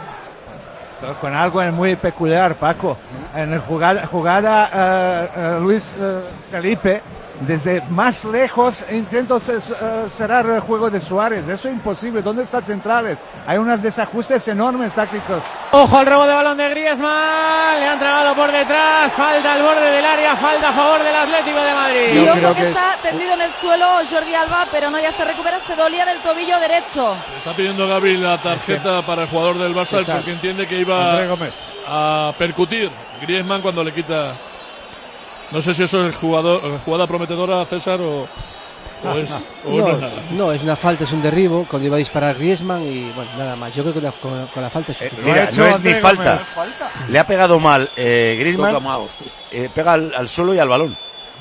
Con algo muy peculiar, Paco. En la jugada Luis Felipe, desde más lejos intento cerrar el juego de Suárez. Eso es imposible. ¿Dónde están centrales? Hay unos desajustes enormes tácticos. Ojo al robo de balón de Griezmann. Le han tragado por detrás. Falta al borde del área. Falta a favor del Atlético de Madrid. Y ojo que está tendido en el suelo Jordi Alba, pero no, ya se recupera. Se dolía del tobillo derecho. Está pidiendo Gavi la tarjeta para el jugador del Barça porque entiende que iba a percutir Griezmann cuando le quita. No sé si eso es jugada prometedora, César, o no es nada. No, es una falta, es un derribo cuando iba a disparar Griezmann y bueno, nada más. Yo creo que con la falta es suficiente. Mira, no es ni falta. Le ha pegado mal Griezmann, pega al suelo y al balón.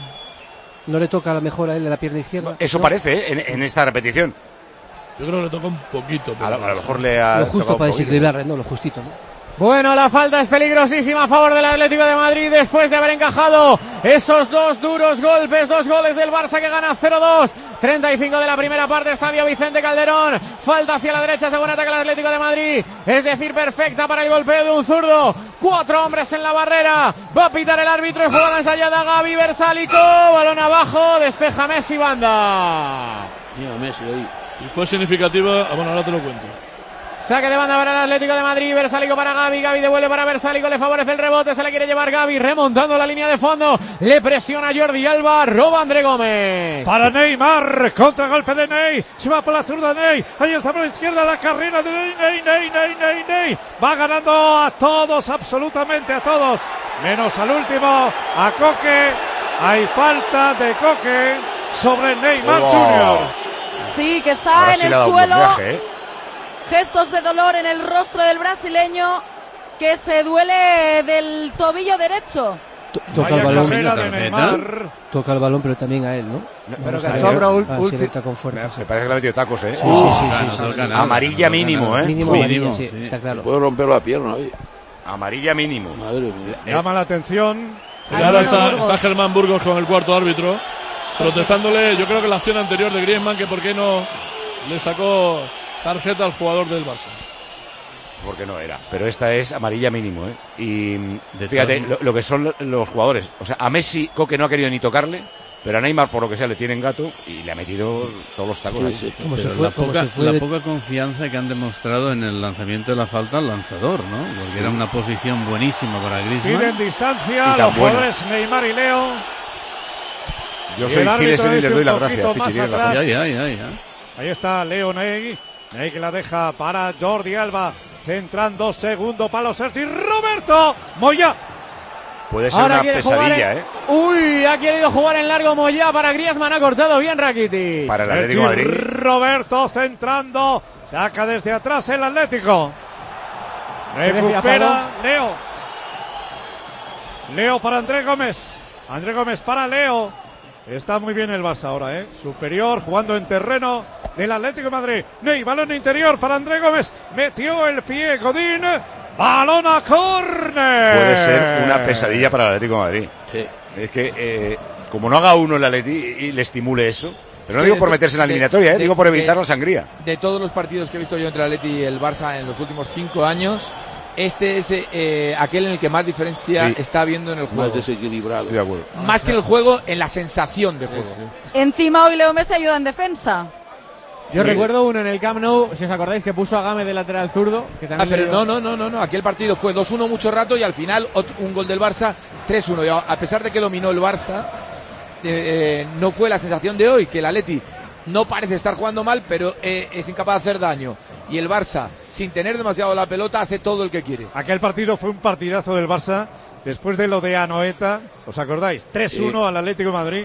No le toca a lo mejor a él en la pierna izquierda. Eso parece, en esta repetición. Yo creo que le toca un poquito. A lo mejor le ha lo justo para desequilibrarle, no, lo justito, ¿no? Bueno, la falta es peligrosísima a favor del Atlético de Madrid después de haber encajado esos 2 duros golpes, 2 goles del Barça que gana 0-2. 35 de la primera parte, Estadio Vicente Calderón. Falta hacia la derecha según ataca el Atlético de Madrid. Es decir, perfecta para el golpeo de un zurdo. 4 hombres en la barrera. Va a pitar el árbitro y jugada ensayada. Gavi, Versálico. Balón abajo, despeja Messi, banda. Mira, Messi ahí. Y fue significativa. Bueno, ahora te lo cuento. Saque de banda para el Atlético de Madrid, Versálico para Gavi, Gavi devuelve para Versálico, le favorece el rebote, se le quiere llevar Gavi, remontando la línea de fondo, le presiona Jordi Alba, roba André Gómez. Para Neymar, contragolpe de Ney, se va por la zurda Ney, ahí está por la izquierda la carrera de Ney, va ganando a todos, absolutamente a todos, menos al último, a Coque, hay falta de Coque sobre Neymar Jr. Sí, que está en el suelo. Gestos de dolor en el rostro del brasileño que se duele del tobillo derecho. Toca el balón. Toca el balón, pero también a él, ¿no? Pero que sobra con fuerza. Me parece que le ha metido tacos, ¿eh? Sí. Amarilla mínimo, ¿eh? Mínimo, sí, está claro. Puede romper la pierna, oye. Amarilla mínimo. Madre mía. Llama la atención. Y ahora está Germán Burgos con el cuarto árbitro, protestándole, yo creo que la acción anterior de Griezmann, que por qué no le sacó tarjeta al jugador del Barça. Porque no era, pero esta es amarilla mínimo, ¿eh? Y fíjate lo que son los jugadores. O sea, a Messi Coque no ha querido ni tocarle, pero a Neymar por lo que sea le tienen gato y le ha metido todos los tacos. Sí. La poca confianza que han demostrado en el lanzamiento de la falta al lanzador, ¿no? Porque era una posición buenísima para Griezmann. Piden distancia los jugadores Neymar y Leo. Yo soy Silesen y les doy las gracias. Ahí está Leo Ney que la deja para Jordi Alba. Centrando, segundo palo, Sergi Roberto Moya. Puede ser una pesadilla, ¿eh? Uy, ha querido jugar en largo Moya para Griezmann, ha cortado bien Rakitic. Para el Atlético de Madrid. Roberto centrando, saca desde atrás el Atlético. Recupera Leo para André Gómez. André Gómez para Leo. Está muy bien el Barça ahora, ¿eh? Superior, jugando en terreno del Atlético de Madrid. Ney, balón interior para André Gómez. Metió el pie Godín. Balón a córner. Puede ser una pesadilla para el Atlético de Madrid. Sí. Es que como no haga uno el Atleti y le estimule eso. Pero no digo por meterse en la eliminatoria, digo por evitar la sangría. De todos los partidos que he visto yo entre el Atleti y el Barça en los últimos 5 años, este es aquel en el que más diferencia está habiendo en el juego. Más desequilibrado. De acuerdo. Más que en el juego, en la sensación de juego. Encima hoy Leo Messi ayuda en defensa. Yo recuerdo uno en el Camp Nou, si os acordáis, que puso a Game de lateral zurdo. Que también no. Aquel partido fue 2-1 mucho rato y al final un gol del Barça 3-1. Y a pesar de que dominó el Barça, no fue la sensación de hoy, que el Atleti no parece estar jugando mal, pero es incapaz de hacer daño. Y el Barça, sin tener demasiado la pelota, hace todo el que quiere. Aquel partido fue un partidazo del Barça, después de lo de Anoeta, ¿os acordáis? 3-1 al Atlético de Madrid,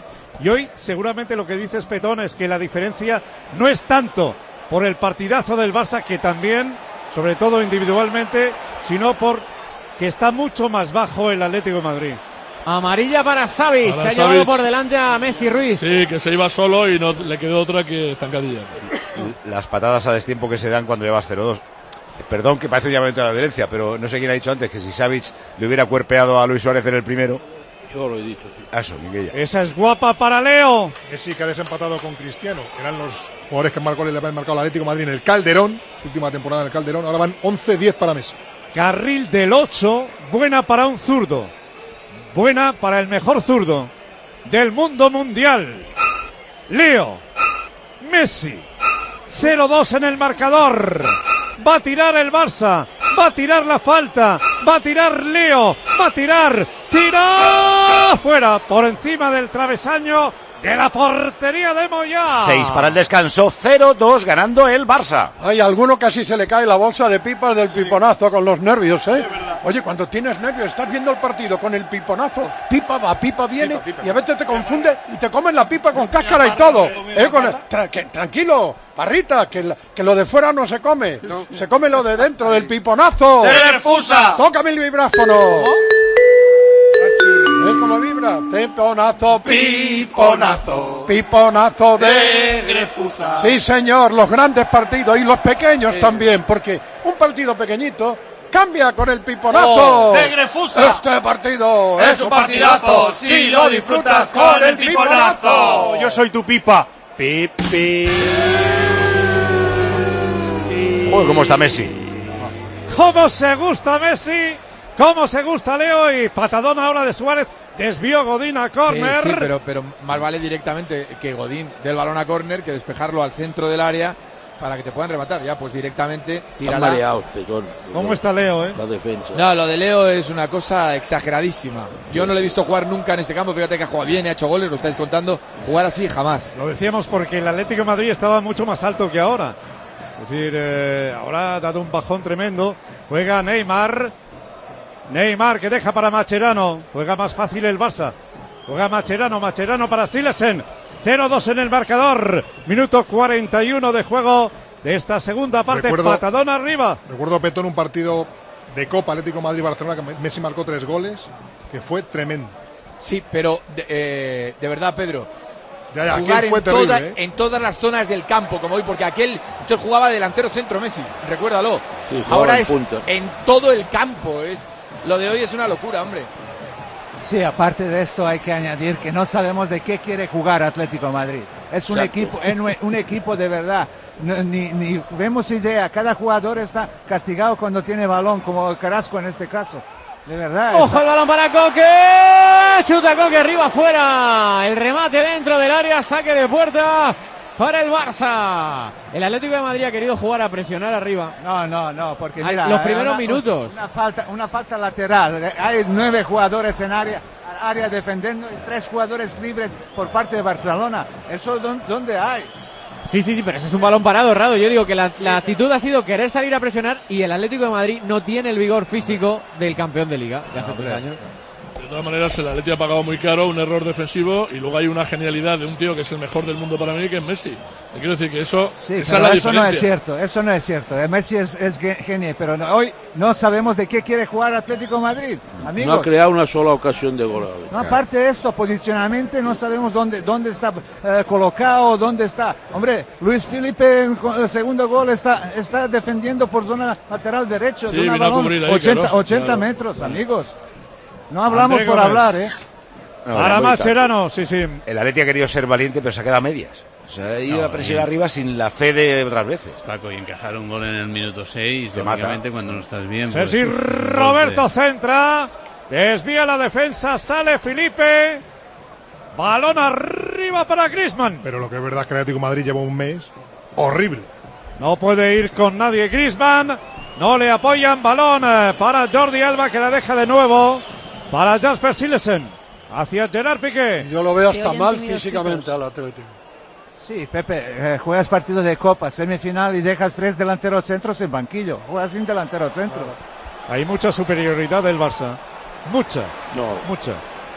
Y hoy seguramente lo que dices, Petón, es que la diferencia no es tanto por el partidazo del Barça, que también, sobre todo individualmente, sino por que está mucho más bajo el Atlético de Madrid. Amarilla para Savic, se ha llevado por delante a Messi Ruiz. Sí, que se iba solo y no le quedó otra que zancadilla. Las patadas a destiempo que se dan cuando llevas 0-2. Perdón que parece un llamamiento a la violencia, pero no sé quién ha dicho antes que si Savic le hubiera cuerpeado a Luis Suárez en el primero. Yo lo he dicho. Sí. Eso, Miguel. Esa es guapa para Leo. Messi, que ha desempatado con Cristiano. Eran los jugadores que le habían marcado al Atlético de Madrid en el Calderón. Última temporada en el Calderón. Ahora van 11-10 para Messi. Carril del 8. Buena para un zurdo. Buena para el mejor zurdo del mundo mundial. Leo Messi. 0-2 en el marcador. Va a tirar el Barça. Va a tirar la falta. Va a tirar Leo. Va a tirar. ¡Tira! Fuera. Por encima del travesaño de la portería de Moyá. 6 para el descanso. 0-2 ganando el Barça. Hay alguno que así se le cae la bolsa de pipas del piponazo con los nervios, ¿eh? Oye, cuando tienes nervios, estás viendo el partido con el piponazo, pipa va, pipa viene, y a veces te confunde y te comen la pipa con cáscara y todo. Tranquilo, Parrita, que lo de fuera no se come, se come lo de dentro del piponazo. ¡De refusa! Tócame el vibráfono. ¿Ves cómo vibra? Piponazo, piponazo, piponazo de Grefusa. Sí, señor, los grandes partidos y los pequeños también, porque un partido pequeñito cambia con el piponazo. ¡De Grefusa! Este partido es un partidazo si lo disfrutas con el piponazo. Yo soy tu pipa. Pipi. Uy, ¿cómo está Messi? ¿Cómo se gusta Messi? ¿Cómo se gusta Leo? Y patadón ahora de Suárez. Desvió Godín a córner. Sí, pero más vale directamente que Godín dé el balón a córner que despejarlo al centro del área para que te puedan rematar. Ya, pues directamente tírala. ¿Cómo está Leo, La defensa. No, lo de Leo es una cosa exageradísima. Yo no le he visto jugar nunca en este campo. Fíjate que ha jugado bien, ha hecho goles, lo estáis contando. Jugar así, jamás. Lo decíamos porque el Atlético de Madrid estaba mucho más alto que ahora. Es decir, ahora ha dado un bajón tremendo. Juega Neymar. Neymar que deja para Mascherano. Juega más fácil el Barça. Juega Mascherano para Silesen. 0-2 en el marcador. Minuto 41 de juego de esta segunda parte. Patadón arriba. Recuerdo, Petón, un partido de Copa Atlético Madrid-Barcelona que Messi marcó 3 goles, que fue tremendo. Sí, pero de verdad, Pedro, jugar fue terrible, en todas las zonas del campo, como hoy, porque aquel entonces jugaba delantero centro Messi, recuérdalo. Sí, ahora es punta. en todo el campo. Lo de hoy es una locura, hombre. Sí, aparte de esto hay que añadir que no sabemos de qué quiere jugar Atlético de Madrid. Es un equipo de verdad. Ni vemos idea. Cada jugador está castigado cuando tiene balón, como Carrasco en este caso. De verdad. ¡Ojo el balón para Coque! Chuta Coque arriba afuera. El remate dentro del área. Saque de puerta para el Barça. El Atlético de Madrid ha querido jugar a presionar arriba. No, porque mira, los primeros minutos. Una falta lateral. Hay 9 jugadores en área defendiendo y 3 jugadores libres por parte de Barcelona. ¿Eso dónde hay? Sí, pero ese es un balón parado, Rado. Yo digo que la actitud ha sido querer salir a presionar y el Atlético de Madrid no tiene el vigor físico del campeón de Liga de hace 3 años. De todas maneras, el Atleti ha pagado muy caro un error defensivo y luego hay una genialidad de un tío que es el mejor del mundo para mí, que es Messi. Te quiero decir que esa es la eso diferencia. Eso no es cierto. Messi es genio, pero hoy no sabemos de qué quiere jugar Atlético de Madrid, amigos. No ha creado una sola ocasión de gol. No, aparte de esto, posicionalmente no sabemos dónde está colocado, dónde está. Hombre, Luis Felipe en el segundo gol está defendiendo por zona lateral derecho de una balón 80 metros, amigos. No hablamos André por Gómez. hablar, Para Mascherano, sí. El Atleti ha querido ser valiente, pero se ha quedado a medias. Se ha ido a presionar arriba sin la fe de otras veces. Paco, y encajar un gol en el minuto 6, Te lógicamente mata. cuando no estás bien. Sergi Roberto centra. Desvía la defensa, sale Felipe. Balón arriba para Griezmann. Pero lo que es verdad es que el Atlético de Madrid lleva un mes horrible. No puede ir con nadie Griezmann. No le apoyan. Balón para Jordi Alba, que la deja de nuevo. Para Jasper Silesen. Hacia Gerard Piqué. Yo lo veo hasta mal físicamente al Atlético. Sí, Pepe, juegas partidos de Copa, semifinal y dejas 3 delanteros centros en banquillo. Juegas sin delantero centro. Hay mucha superioridad del Barça. Mucha.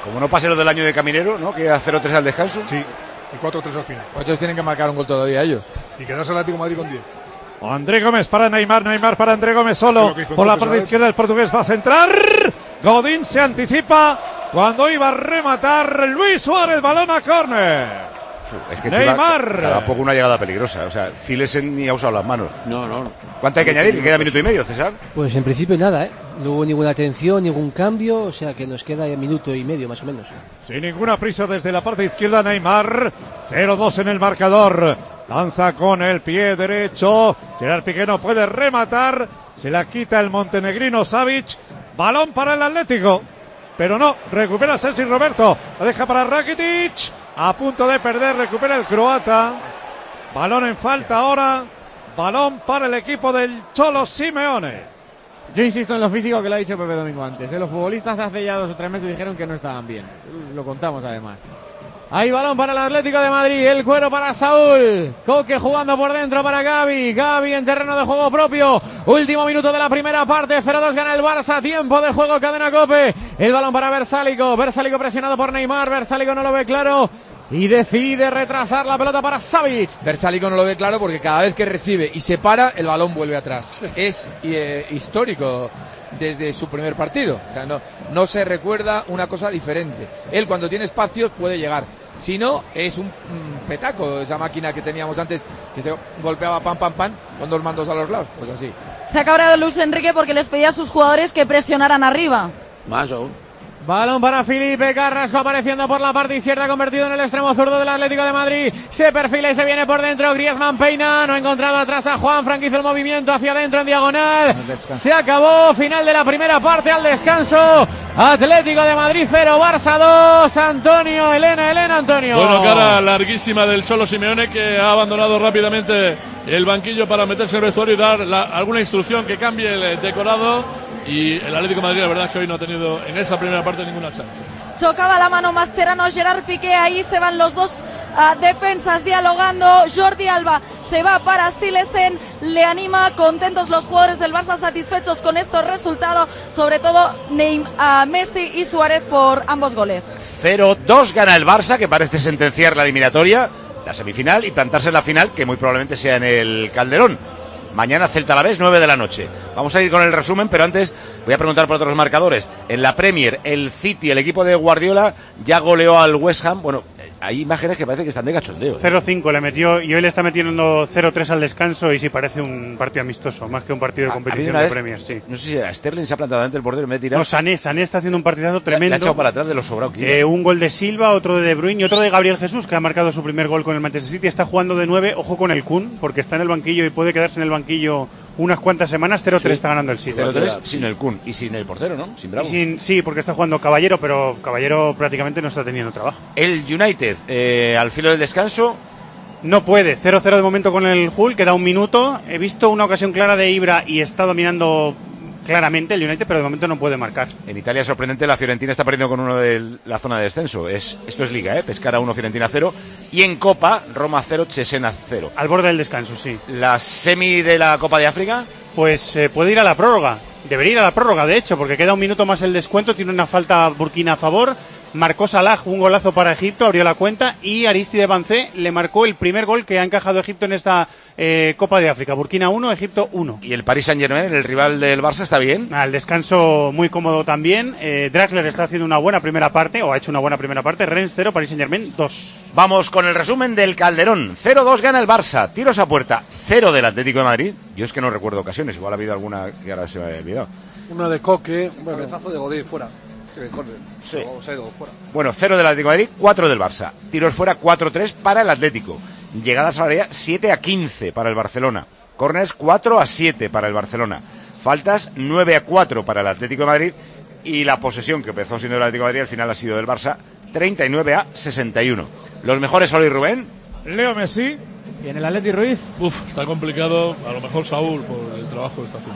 Como no pase lo del año de Caminero, ¿no? Que a 0-3 al descanso. Sí, y 4-3 al final. Pues entonces tienen que marcar un gol todavía ellos. Y quedarse el Atlético de Madrid con 10. André Gómez para Neymar, Neymar para André Gómez solo. Por la parte izquierda el portugués va a centrar. Godín se anticipa cuando iba a rematar Luis Suárez, balón a córner. Es que Neymar. Cada poco una llegada peligrosa. O sea, Zilesen ni ha usado las manos. No. ¿Cuánto hay que añadir? Que queda minuto y medio, César. Pues en principio nada, no hubo ninguna atención, ningún cambio, o sea que nos queda minuto y medio más o menos. Sin ninguna prisa desde la parte izquierda Neymar. 0-2 en el marcador. Lanza con el pie derecho. Gerard Piqué no puede rematar. Se la quita el montenegrino Savic. Balón para el Atlético. Pero no, recupera Sergi Roberto. La deja para Rakitic. A punto de perder, recupera el croata. Balón en falta ahora. Balón para el equipo del Cholo Simeone. Yo insisto en lo físico que lo ha dicho Pepe Domingo antes. Los futbolistas hace ya 2 o 3 meses dijeron que no estaban bien. Lo contamos además. Hay balón para el Atlético de Madrid, el cuero para Saúl. Coque jugando por dentro para Gavi. Gavi en terreno de juego propio. Último minuto de la primera parte. 0-2 gana el Barça. Tiempo de juego, cadena COPE. El balón para Versálico. Versálico presionado por Neymar. Versálico no lo ve claro y decide retrasar la pelota para Savic. Versálico no lo ve claro porque cada vez que recibe y se para, el balón vuelve atrás. Es histórico desde su primer partido. O sea, no se recuerda una cosa diferente. Él cuando tiene espacios puede llegar. Si no, es un petaco, esa máquina que teníamos antes que se golpeaba pam con 2 mandos a los lados. Pues así. Se ha cabreado Luis Enrique porque les pedía a sus jugadores que presionaran arriba. Más aún. Balón para Felipe Carrasco apareciendo por la parte izquierda, convertido en el extremo zurdo del Atlético de Madrid. Se perfila y se viene por dentro. Griezmann peina, no ha encontrado atrás a Juanfran, que hizo el movimiento hacia adentro en diagonal. Se acabó, final de la primera parte, al descanso. Atlético de Madrid 0, Barça 2. Antonio, Elena, Antonio. Bueno, cara larguísima del Cholo Simeone, que ha abandonado rápidamente el banquillo para meterse en el vestuario y dar alguna instrucción que cambie el decorado. Y el Atlético de Madrid, la verdad es que hoy no ha tenido en esa primera parte ninguna chance. Chocaba la mano Mascherano, Gerard Piqué, ahí se van los dos defensas dialogando. Jordi Alba se va para Zilesen, le anima, contentos los jugadores del Barça, satisfechos con estos resultados, sobre todo Messi y Suárez por ambos goles. 0-2 gana el Barça, que parece sentenciar la eliminatoria, la semifinal, y plantarse en la final, que muy probablemente sea en el Calderón. Mañana Celta-Alavés, 9 de la noche. Vamos a ir con el resumen, pero antes voy a preguntar por otros marcadores. En la Premier, el City, el equipo de Guardiola, ya goleó al West Ham. Bueno, hay imágenes que parece que están de cachondeo. 0-5 le metió y hoy le está metiendo 0-3 al descanso y sí parece un partido amistoso, más que un partido de competición de Premier, sí. No sé si a Sterling se ha plantado delante del portero en vez de tirar. No, Sané está haciendo un partidazo tremendo. Le ha echado para atrás de los sobrados. Un gol de Silva, otro de De Bruyne y otro de Gabriel Jesús, que ha marcado su primer gol con el Manchester City. Está jugando de 9, ojo con el Kun, porque está en el banquillo y puede quedarse en el banquillo unas cuantas semanas. 0-3 está ganando el City. 0-3 sin el Kun y sin el portero, ¿no? Sin Bravo. Sí, porque está jugando Caballero, pero Caballero prácticamente no está teniendo trabajo. El United, al filo del descanso. No puede, 0-0 de momento con el Hull, queda un minuto. He visto una ocasión clara de Ibra y está dominando claramente el United, pero de momento no puede marcar. En Italia es sorprendente, la Fiorentina está perdiendo con uno de la zona de descenso. Esto es Liga, Pescara 1, Fiorentina 0. Y en Copa, Roma 0, Cesena 0. Al borde del descanso, sí. ¿La semi de la Copa de África? Pues puede ir a la prórroga. Debería ir a la prórroga, de hecho, porque queda un minuto más el descuento. Tiene una falta Burkina a favor. Marcó Salah un golazo para Egipto, abrió la cuenta, y Aristide Bancé le marcó el primer gol que ha encajado Egipto en esta Copa de África. Burkina 1, Egipto 1. ¿Y el Paris Saint-Germain, el rival del Barça, está bien? Al descanso muy cómodo también. Draxler está haciendo una buena primera parte, o ha hecho una buena primera parte. Rennes 0, Paris Saint-Germain 2. Vamos con el resumen del Calderón. 0-2 gana el Barça, tiros a puerta, 0 del Atlético de Madrid. Yo es que no recuerdo ocasiones, igual ha habido alguna que ahora se me había olvidado. Una de Coque, bueno, cabezazo de Godín fuera. Sí. Bueno, 0 del Atlético de Madrid, 4 del Barça. Tiros fuera 4-3 para el Atlético. Llegadas al área 7-15 para el Barcelona. Córners 4-7 para el Barcelona. Faltas 9-4 para el Atlético de Madrid. Y la posesión que empezó siendo el Atlético de Madrid al final ha sido del Barça, 39-61. Los mejores, Oli y Rubén. Leo Messi. Y en el Atleti Ruiz. Está complicado, a lo mejor Saúl por el trabajo que está haciendo.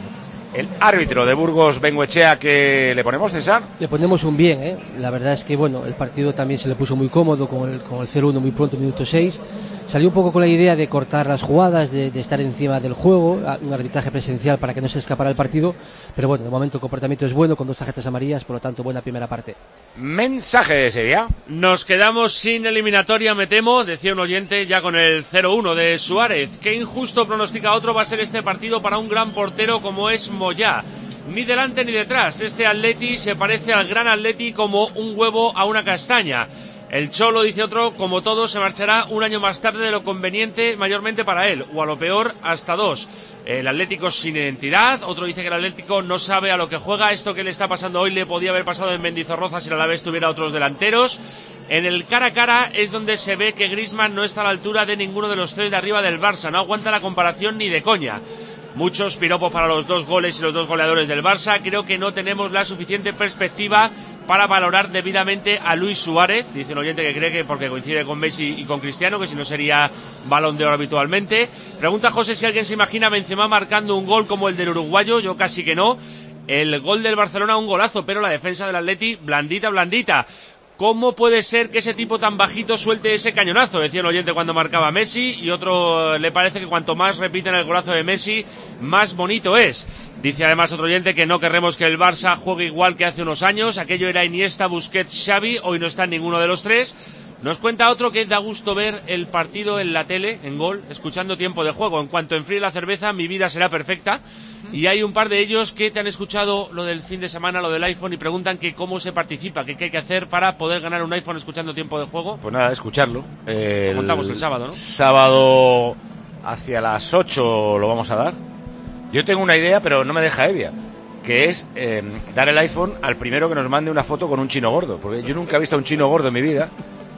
el árbitro de Burgos, Bengoechea, que le ponemos, César. Le ponemos un bien, ¿eh? La verdad es que, bueno, el partido también se le puso muy cómodo con el 0-1 muy pronto, minuto 6. Salió un poco con la idea de cortar las jugadas, de estar encima del juego, un arbitraje presencial para que no se escapara el partido, pero bueno, de momento el comportamiento es bueno, con 2 tarjetas amarillas, por lo tanto, buena primera parte. Mensaje de Sevilla. Nos quedamos sin eliminatoria, me temo, decía un oyente, ya con el 0-1 de Suárez. Qué injusto pronostica otro va a ser este partido para un gran portero como es Moyá. Ni delante ni detrás, este Atleti se parece al gran Atleti como un huevo a una castaña. El Cholo, dice otro, como todo, se marchará un año más tarde de lo conveniente mayormente para él, o a lo peor hasta 2. El Atlético sin identidad, otro dice que el Atlético no sabe a lo que juega. Esto que le está pasando hoy le podía haber pasado en Mendizorroza si el Alavés tuviera otros delanteros. En el cara a cara es donde se ve que Griezmann no está a la altura de ninguno de los 3 de arriba del Barça, no aguanta la comparación ni de coña. Muchos piropos para los 2 goles y los 2 goleadores del Barça. Creo que no tenemos la suficiente perspectiva para valorar debidamente a Luis Suárez. Dice un oyente que cree que porque coincide con Messi y con Cristiano, que si no sería Balón de Oro habitualmente. Pregunta José si alguien se imagina a Benzema marcando un gol como el del uruguayo. Yo casi que no. El gol del Barcelona, un golazo, pero la defensa del Atleti, blandita. ¿Cómo puede ser que ese tipo tan bajito suelte ese cañonazo? Decía un oyente cuando marcaba Messi, y otro le parece que cuanto más repiten el golazo de Messi, más bonito es. Dice además otro oyente que no querremos que el Barça juegue igual que hace unos años. Aquello era Iniesta, Busquets, Xavi, hoy no está en ninguno de los 3. Nos cuenta otro que da gusto ver el partido en la tele, en Gol, escuchando Tiempo de Juego. En cuanto enfríe la cerveza, mi vida será perfecta. Y hay un par de ellos que te han escuchado lo del fin de semana, lo del iPhone, y preguntan que cómo se participa, que qué hay que hacer para poder ganar un iPhone escuchando Tiempo de Juego. Pues nada, escucharlo. Lo contamos el sábado, ¿no? Sábado hacia las 8 lo vamos a dar. Yo tengo una idea, pero no me deja Evia, que es dar el iPhone al primero que nos mande una foto con un chino gordo, porque yo nunca he visto a un chino gordo en mi vida.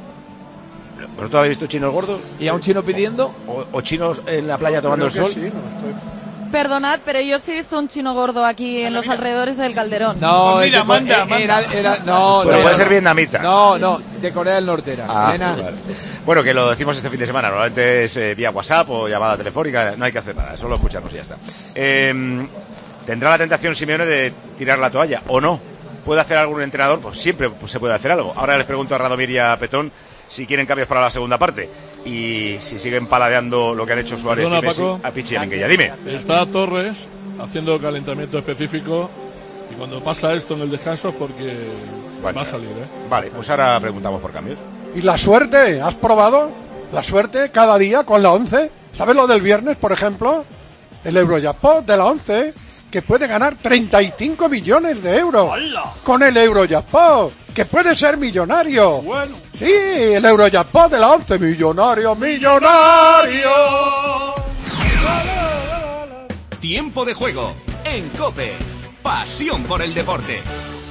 ¿Vosotros habéis visto chinos gordos? ¿Y a un chino pidiendo? ¿O chinos en la playa tomando el sol? Sí, Perdonad, pero yo sí he visto un chino gordo aquí en los alrededores del Calderón. No, mira, manda. No, pero puede ser vietnamita. No, de Corea del Norte era. Vale. Bueno, que lo decimos este fin de semana. Normalmente es vía WhatsApp o llamada telefónica. No hay que hacer nada, solo escucharnos y ya está. ¿Tendrá la tentación Simeone de tirar la toalla o no? ¿Puede hacer algún entrenador? Pues siempre se puede hacer algo. Ahora les pregunto a Radomir y a Petón si quieren cambios para la segunda parte y si siguen paladeando lo que han hecho Suárez y Messi a Pichi y a Minguella. Dime. Está Torres haciendo calentamiento específico y cuando pasa esto en el descanso es porque va a salir, ¿eh? Vale, pues ahora preguntamos por cambios. ¿Y la suerte? ¿Has probado la suerte cada día con la 11? ¿Sabes lo del viernes, por ejemplo? El Eurojackpot de la 11, que puede ganar 35 millones de euros. ¡Hola! Con el Eurojackpot, que puede ser millonario. Bueno. Sí, el Eurojackpot de la 11, millonario. Tiempo de Juego en COPE. Pasión por el deporte.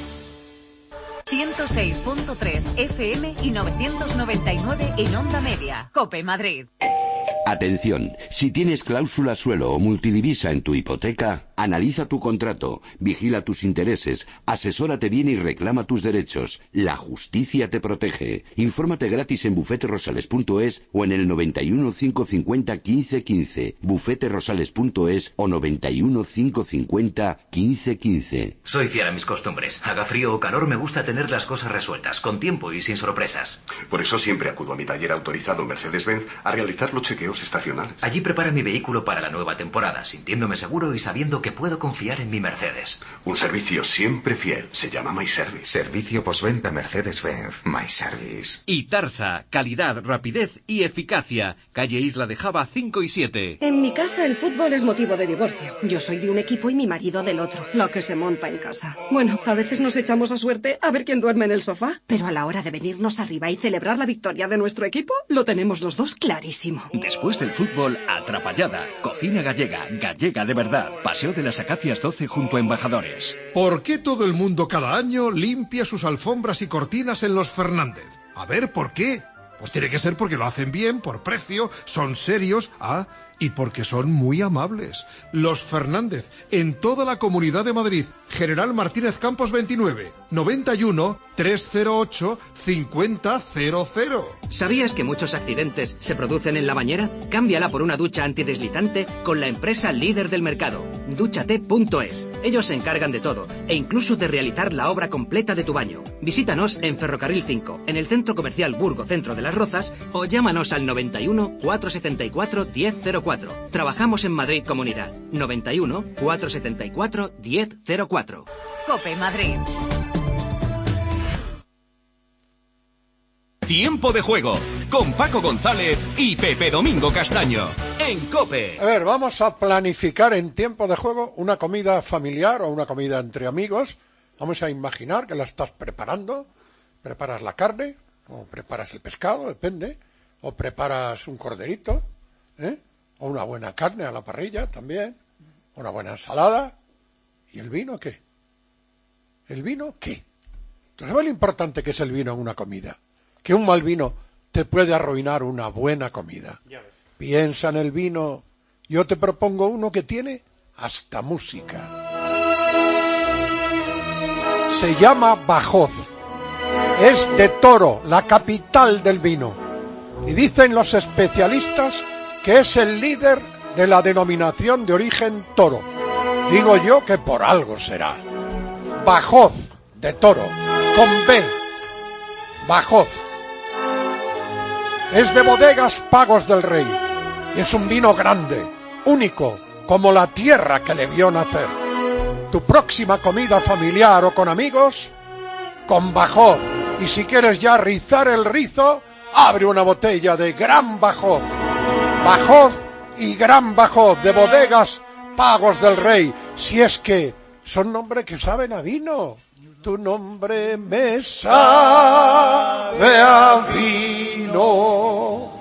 106.3 FM y 999 en Onda Media. COPE Madrid. Atención, si tienes cláusula suelo o multidivisa en tu hipoteca, analiza tu contrato, vigila tus intereses, asesórate bien y reclama tus derechos. La justicia te protege. Infórmate gratis en bufeterosales.es o en el 91 550 1515, bufeterosales.es o 91 550 1515. Soy fiel a mis costumbres. Haga frío o calor, me gusta tener las cosas resueltas, con tiempo y sin sorpresas. Por eso siempre acudo a mi taller autorizado Mercedes-Benz a realizar los chequeos estacionales. Allí preparo mi vehículo para la nueva temporada, sintiéndome seguro y sabiendo que puedo confiar en mi Mercedes. Un servicio siempre fiel. Se llama MyService. Servicio postventa Mercedes-Benz. MyService. Y Tarsa, calidad, rapidez y eficacia. Calle Isla de Java 5 y 7. En mi casa el fútbol es motivo de divorcio. Yo soy de un equipo y mi marido del otro. Lo que se monta en casa. Bueno, a veces nos echamos a suerte a ver quién duerme en el sofá. Pero a la hora de venirnos arriba y celebrar la victoria de nuestro equipo, lo tenemos los dos clarísimo. Después del fútbol, Atrapallada. Cocina gallega, gallega de verdad. Paseo de las Acacias 12 junto a Embajadores. ¿Por qué todo el mundo cada año limpia sus alfombras y cortinas en los Fernández? A ver, ¿por qué? Pues tiene que ser porque lo hacen bien, por precio, son serios, y porque son muy amables. Los Fernández, en toda la Comunidad de Madrid. General Martínez Campos 29, 91 308-5000. ¿Sabías que muchos accidentes se producen en la bañera? Cámbiala por una ducha antideslizante con la empresa líder del mercado, Dúchate.es. Ellos se encargan de todo e incluso de realizar la obra completa de tu baño. Visítanos en Ferrocarril 5, en el Centro Comercial Burgo Centro de las Rozas, o llámanos al 91 474 1004. Trabajamos en Madrid Comunidad. 91 474 1004. COPE Madrid. Tiempo de juego con Paco González y Pepe Domingo Castaño en COPE. A ver, vamos a planificar en tiempo de juego una comida familiar o una comida entre amigos. Vamos a imaginar que la estás preparando. Preparas la carne o preparas el pescado, depende. O preparas un corderito, o una buena carne a la parrilla también. Una buena ensalada. ¿Y el vino qué? ¿El vino qué? ¿Tú sabes lo importante que es el vino en una comida? Que un mal vino te puede arruinar una buena comida. Piensa en el vino. Yo te propongo uno que tiene hasta música. Se llama Bajós. Es de Toro, la capital del vino. Y dicen los especialistas que es el líder de la denominación de origen Toro. Digo yo que por algo será. Bajós, de Toro, con B. Bajós. Es de Bodegas Pagos del Rey. Y es un vino grande, único, como la tierra que le vio nacer. Tu próxima comida familiar o con amigos, con Bajós. Y si quieres ya rizar el rizo, abre una botella de Gran Bajós. Bajós y Gran Bajós de Bodegas Pagos del Rey. Si es que son nombres que saben a vino. Tu nombre me sabe a vino.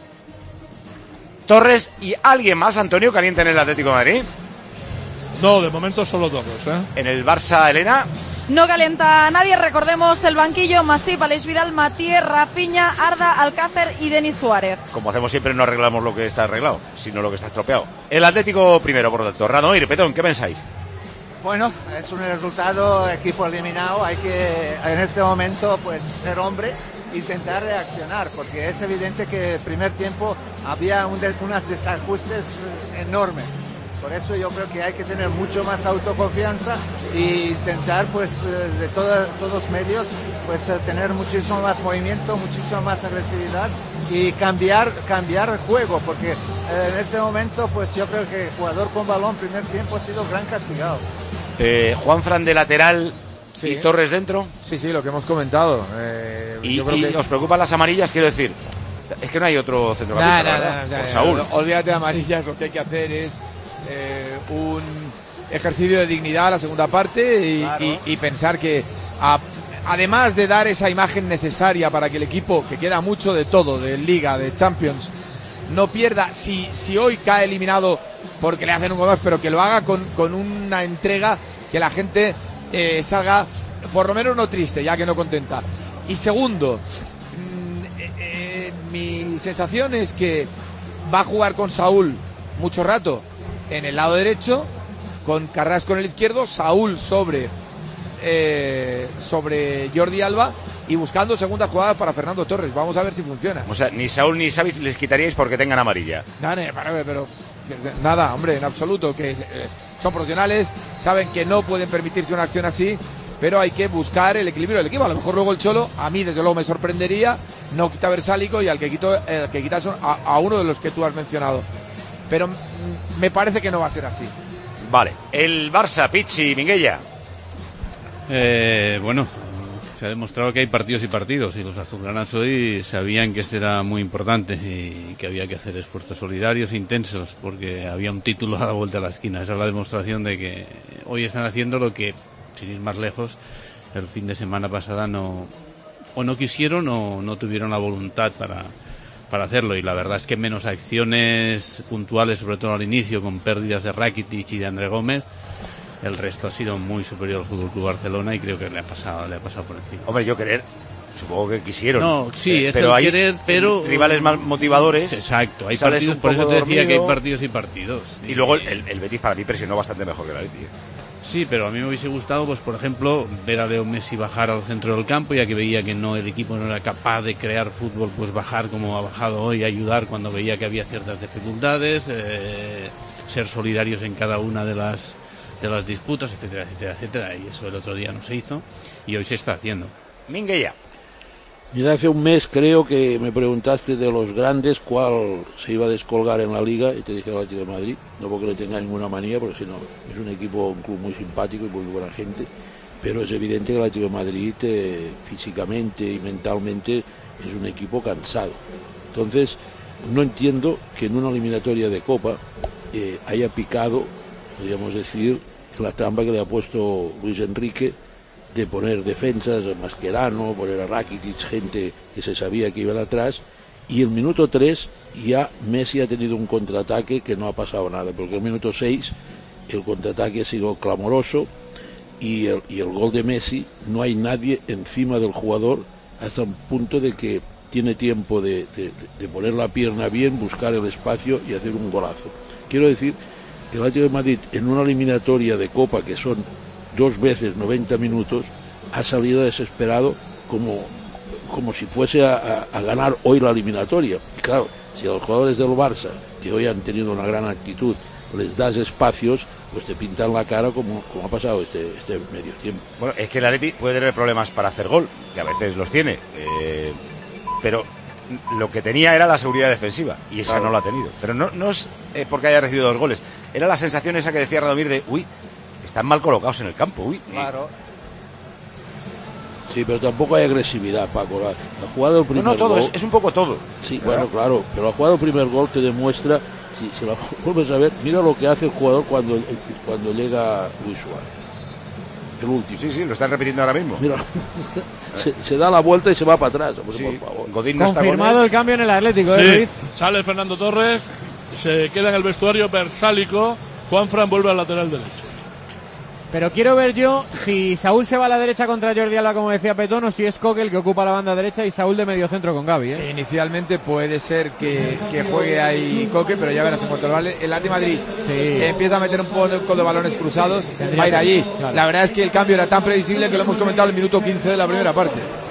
Torres y alguien más, Antonio, caliente en el Atlético de Madrid. No, de momento solo Torres, En el Barça, Elena. No calienta a nadie, recordemos el banquillo: Masip, Aleix Vidal, Mathieu, Rafinha, Arda, Alcácer y Denis Suárez. Como hacemos siempre, no arreglamos lo que está arreglado, sino lo que está estropeado. El Atlético primero, por lo tanto. Radomir, Petón, ¿qué pensáis? Bueno, es un resultado, equipo eliminado, hay que en este momento pues ser hombre, intentar reaccionar, porque es evidente que el primer tiempo había unos desajustes enormes. Por eso yo creo que hay que tener mucho más autoconfianza e intentar pues de todos medios pues tener muchísimo más movimiento, muchísima más agresividad y cambiar el juego, porque en este momento pues yo creo que el jugador con balón primer tiempo ha sido gran castigado. Juanfran de lateral, sí. Y Torres dentro. Sí, lo que hemos comentado. Yo creo que os preocupan las amarillas, quiero decir. Es que no hay otro centrocampista. No, Saúl. Olvídate de amarillas, lo que hay que hacer es un ejercicio de dignidad a la segunda parte y pensar que además de dar esa imagen necesaria para que el equipo, que queda mucho de todo, de Liga, de Champions, no pierda, si hoy cae eliminado porque le hacen un gol, pero que lo haga con una entrega que la gente salga por lo menos no triste, ya que no contenta. Y segundo, mi sensación es que va a jugar con Saúl mucho rato en el lado derecho, con Carrasco en el izquierdo, Saúl sobre Jordi Alba y buscando segunda jugada para Fernando Torres. Vamos a ver si funciona. O sea, ni Saúl ni Savic les quitaríais porque tengan amarilla. Pero nada, hombre, en absoluto, que son profesionales, saben que no pueden permitirse una acción así, pero hay que buscar el equilibrio del equipo. A lo mejor luego el Cholo, a mí desde luego me sorprendería, no quita a Versálico y al que quita a uno de los que tú has mencionado. Pero me parece que no va a ser así. Vale, el Barça, Pichi, Minguella. Bueno, se ha demostrado que hay partidos y partidos, y los azulgranas hoy sabían que este era muy importante y que había que hacer esfuerzos solidarios e intensos, porque había un título a la vuelta de la esquina. Esa es la demostración de que hoy están haciendo lo que, sin ir más lejos, el fin de semana pasada no quisieron o no tuvieron la voluntad para hacerlo, y la verdad es que menos acciones puntuales, sobre todo al inicio, con pérdidas de Rakitic y de André Gómez, el resto ha sido muy superior al Fútbol Club Barcelona y creo que le ha pasado por encima. Hombre, yo querer, supongo que quisieron. No, sí, es pero el querer, pero rivales más motivadores. Exacto, hay partidos, por eso te decía que hay partidos y partidos. Y luego el Betis para mí presionó bastante mejor que el Betis. Sí, pero a mí me hubiese gustado, pues por ejemplo, ver a Leo Messi bajar al centro del campo, ya que veía que el equipo no era capaz de crear fútbol, pues bajar como ha bajado hoy, ayudar cuando veía que había ciertas dificultades, ser solidarios en cada una de las disputas, etcétera, etcétera, etcétera. Y eso el otro día no se hizo y hoy se está haciendo. Minguella. Mira, hace un mes creo que me preguntaste de los grandes cuál se iba a descolgar en la Liga y te dije el Atlético de Madrid, no porque le tenga ninguna manía, porque si no, es un equipo, un club muy simpático y muy buena gente, pero es evidente que el Atlético de Madrid físicamente y mentalmente es un equipo cansado. Entonces, no entiendo que en una eliminatoria de Copa haya picado, podríamos decir, en la trampa que le ha puesto Luis Enrique, de poner defensas, Mascherano, poner a Rakitic, gente que se sabía que iban atrás, y el minuto 3 ya Messi ha tenido un contraataque que no ha pasado nada, porque el minuto 6 el contraataque ha sido clamoroso y el gol de Messi no hay nadie encima del jugador hasta un punto de que tiene tiempo de poner la pierna bien, buscar el espacio y hacer un golazo. Quiero decir que el Atlético de Madrid en una eliminatoria de Copa que son 2 veces 90 minutos, ha salido desesperado como si fuese a ganar hoy la eliminatoria. Y claro, si a los jugadores del Barça, que hoy han tenido una gran actitud, les das espacios, pues te pintan la cara como ha pasado este medio tiempo. Bueno, es que el Atleti puede tener problemas para hacer gol, que a veces los tiene, pero lo que tenía era la seguridad defensiva, y esa no la ha tenido. Pero no es porque haya recibido 2 goles, era la sensación esa que decía Radomir de, están mal colocados en el campo, Claro. Sí, pero tampoco hay agresividad, Paco. La jugada del primer todo, gol... es un poco todo. Sí, bueno, claro, pero la jugada del primer gol te demuestra, si la vuelves a ver, mira lo que hace el jugador cuando llega Luis Suárez. El último. Sí, lo están repitiendo ahora mismo. Mira, se da la vuelta y se va para atrás, por favor. Godín no confirmado el cambio en el Atlético, sí, sale Fernando Torres, se queda en el vestuario Bersálico, Juanfran vuelve al lateral derecho. Pero quiero ver yo si Saúl se va a la derecha contra Jordi Alba, como decía Petón, o si es Coque el que ocupa la banda derecha y Saúl de medio centro con Gavi. Inicialmente puede ser que juegue ahí Coque, pero ya verás en cuanto vale. El Atlético de Madrid empieza a meter un poco de balones cruzados, va a ir allí. Claro. La verdad es que el cambio era tan previsible que lo hemos comentado en el minuto 15 de la primera parte.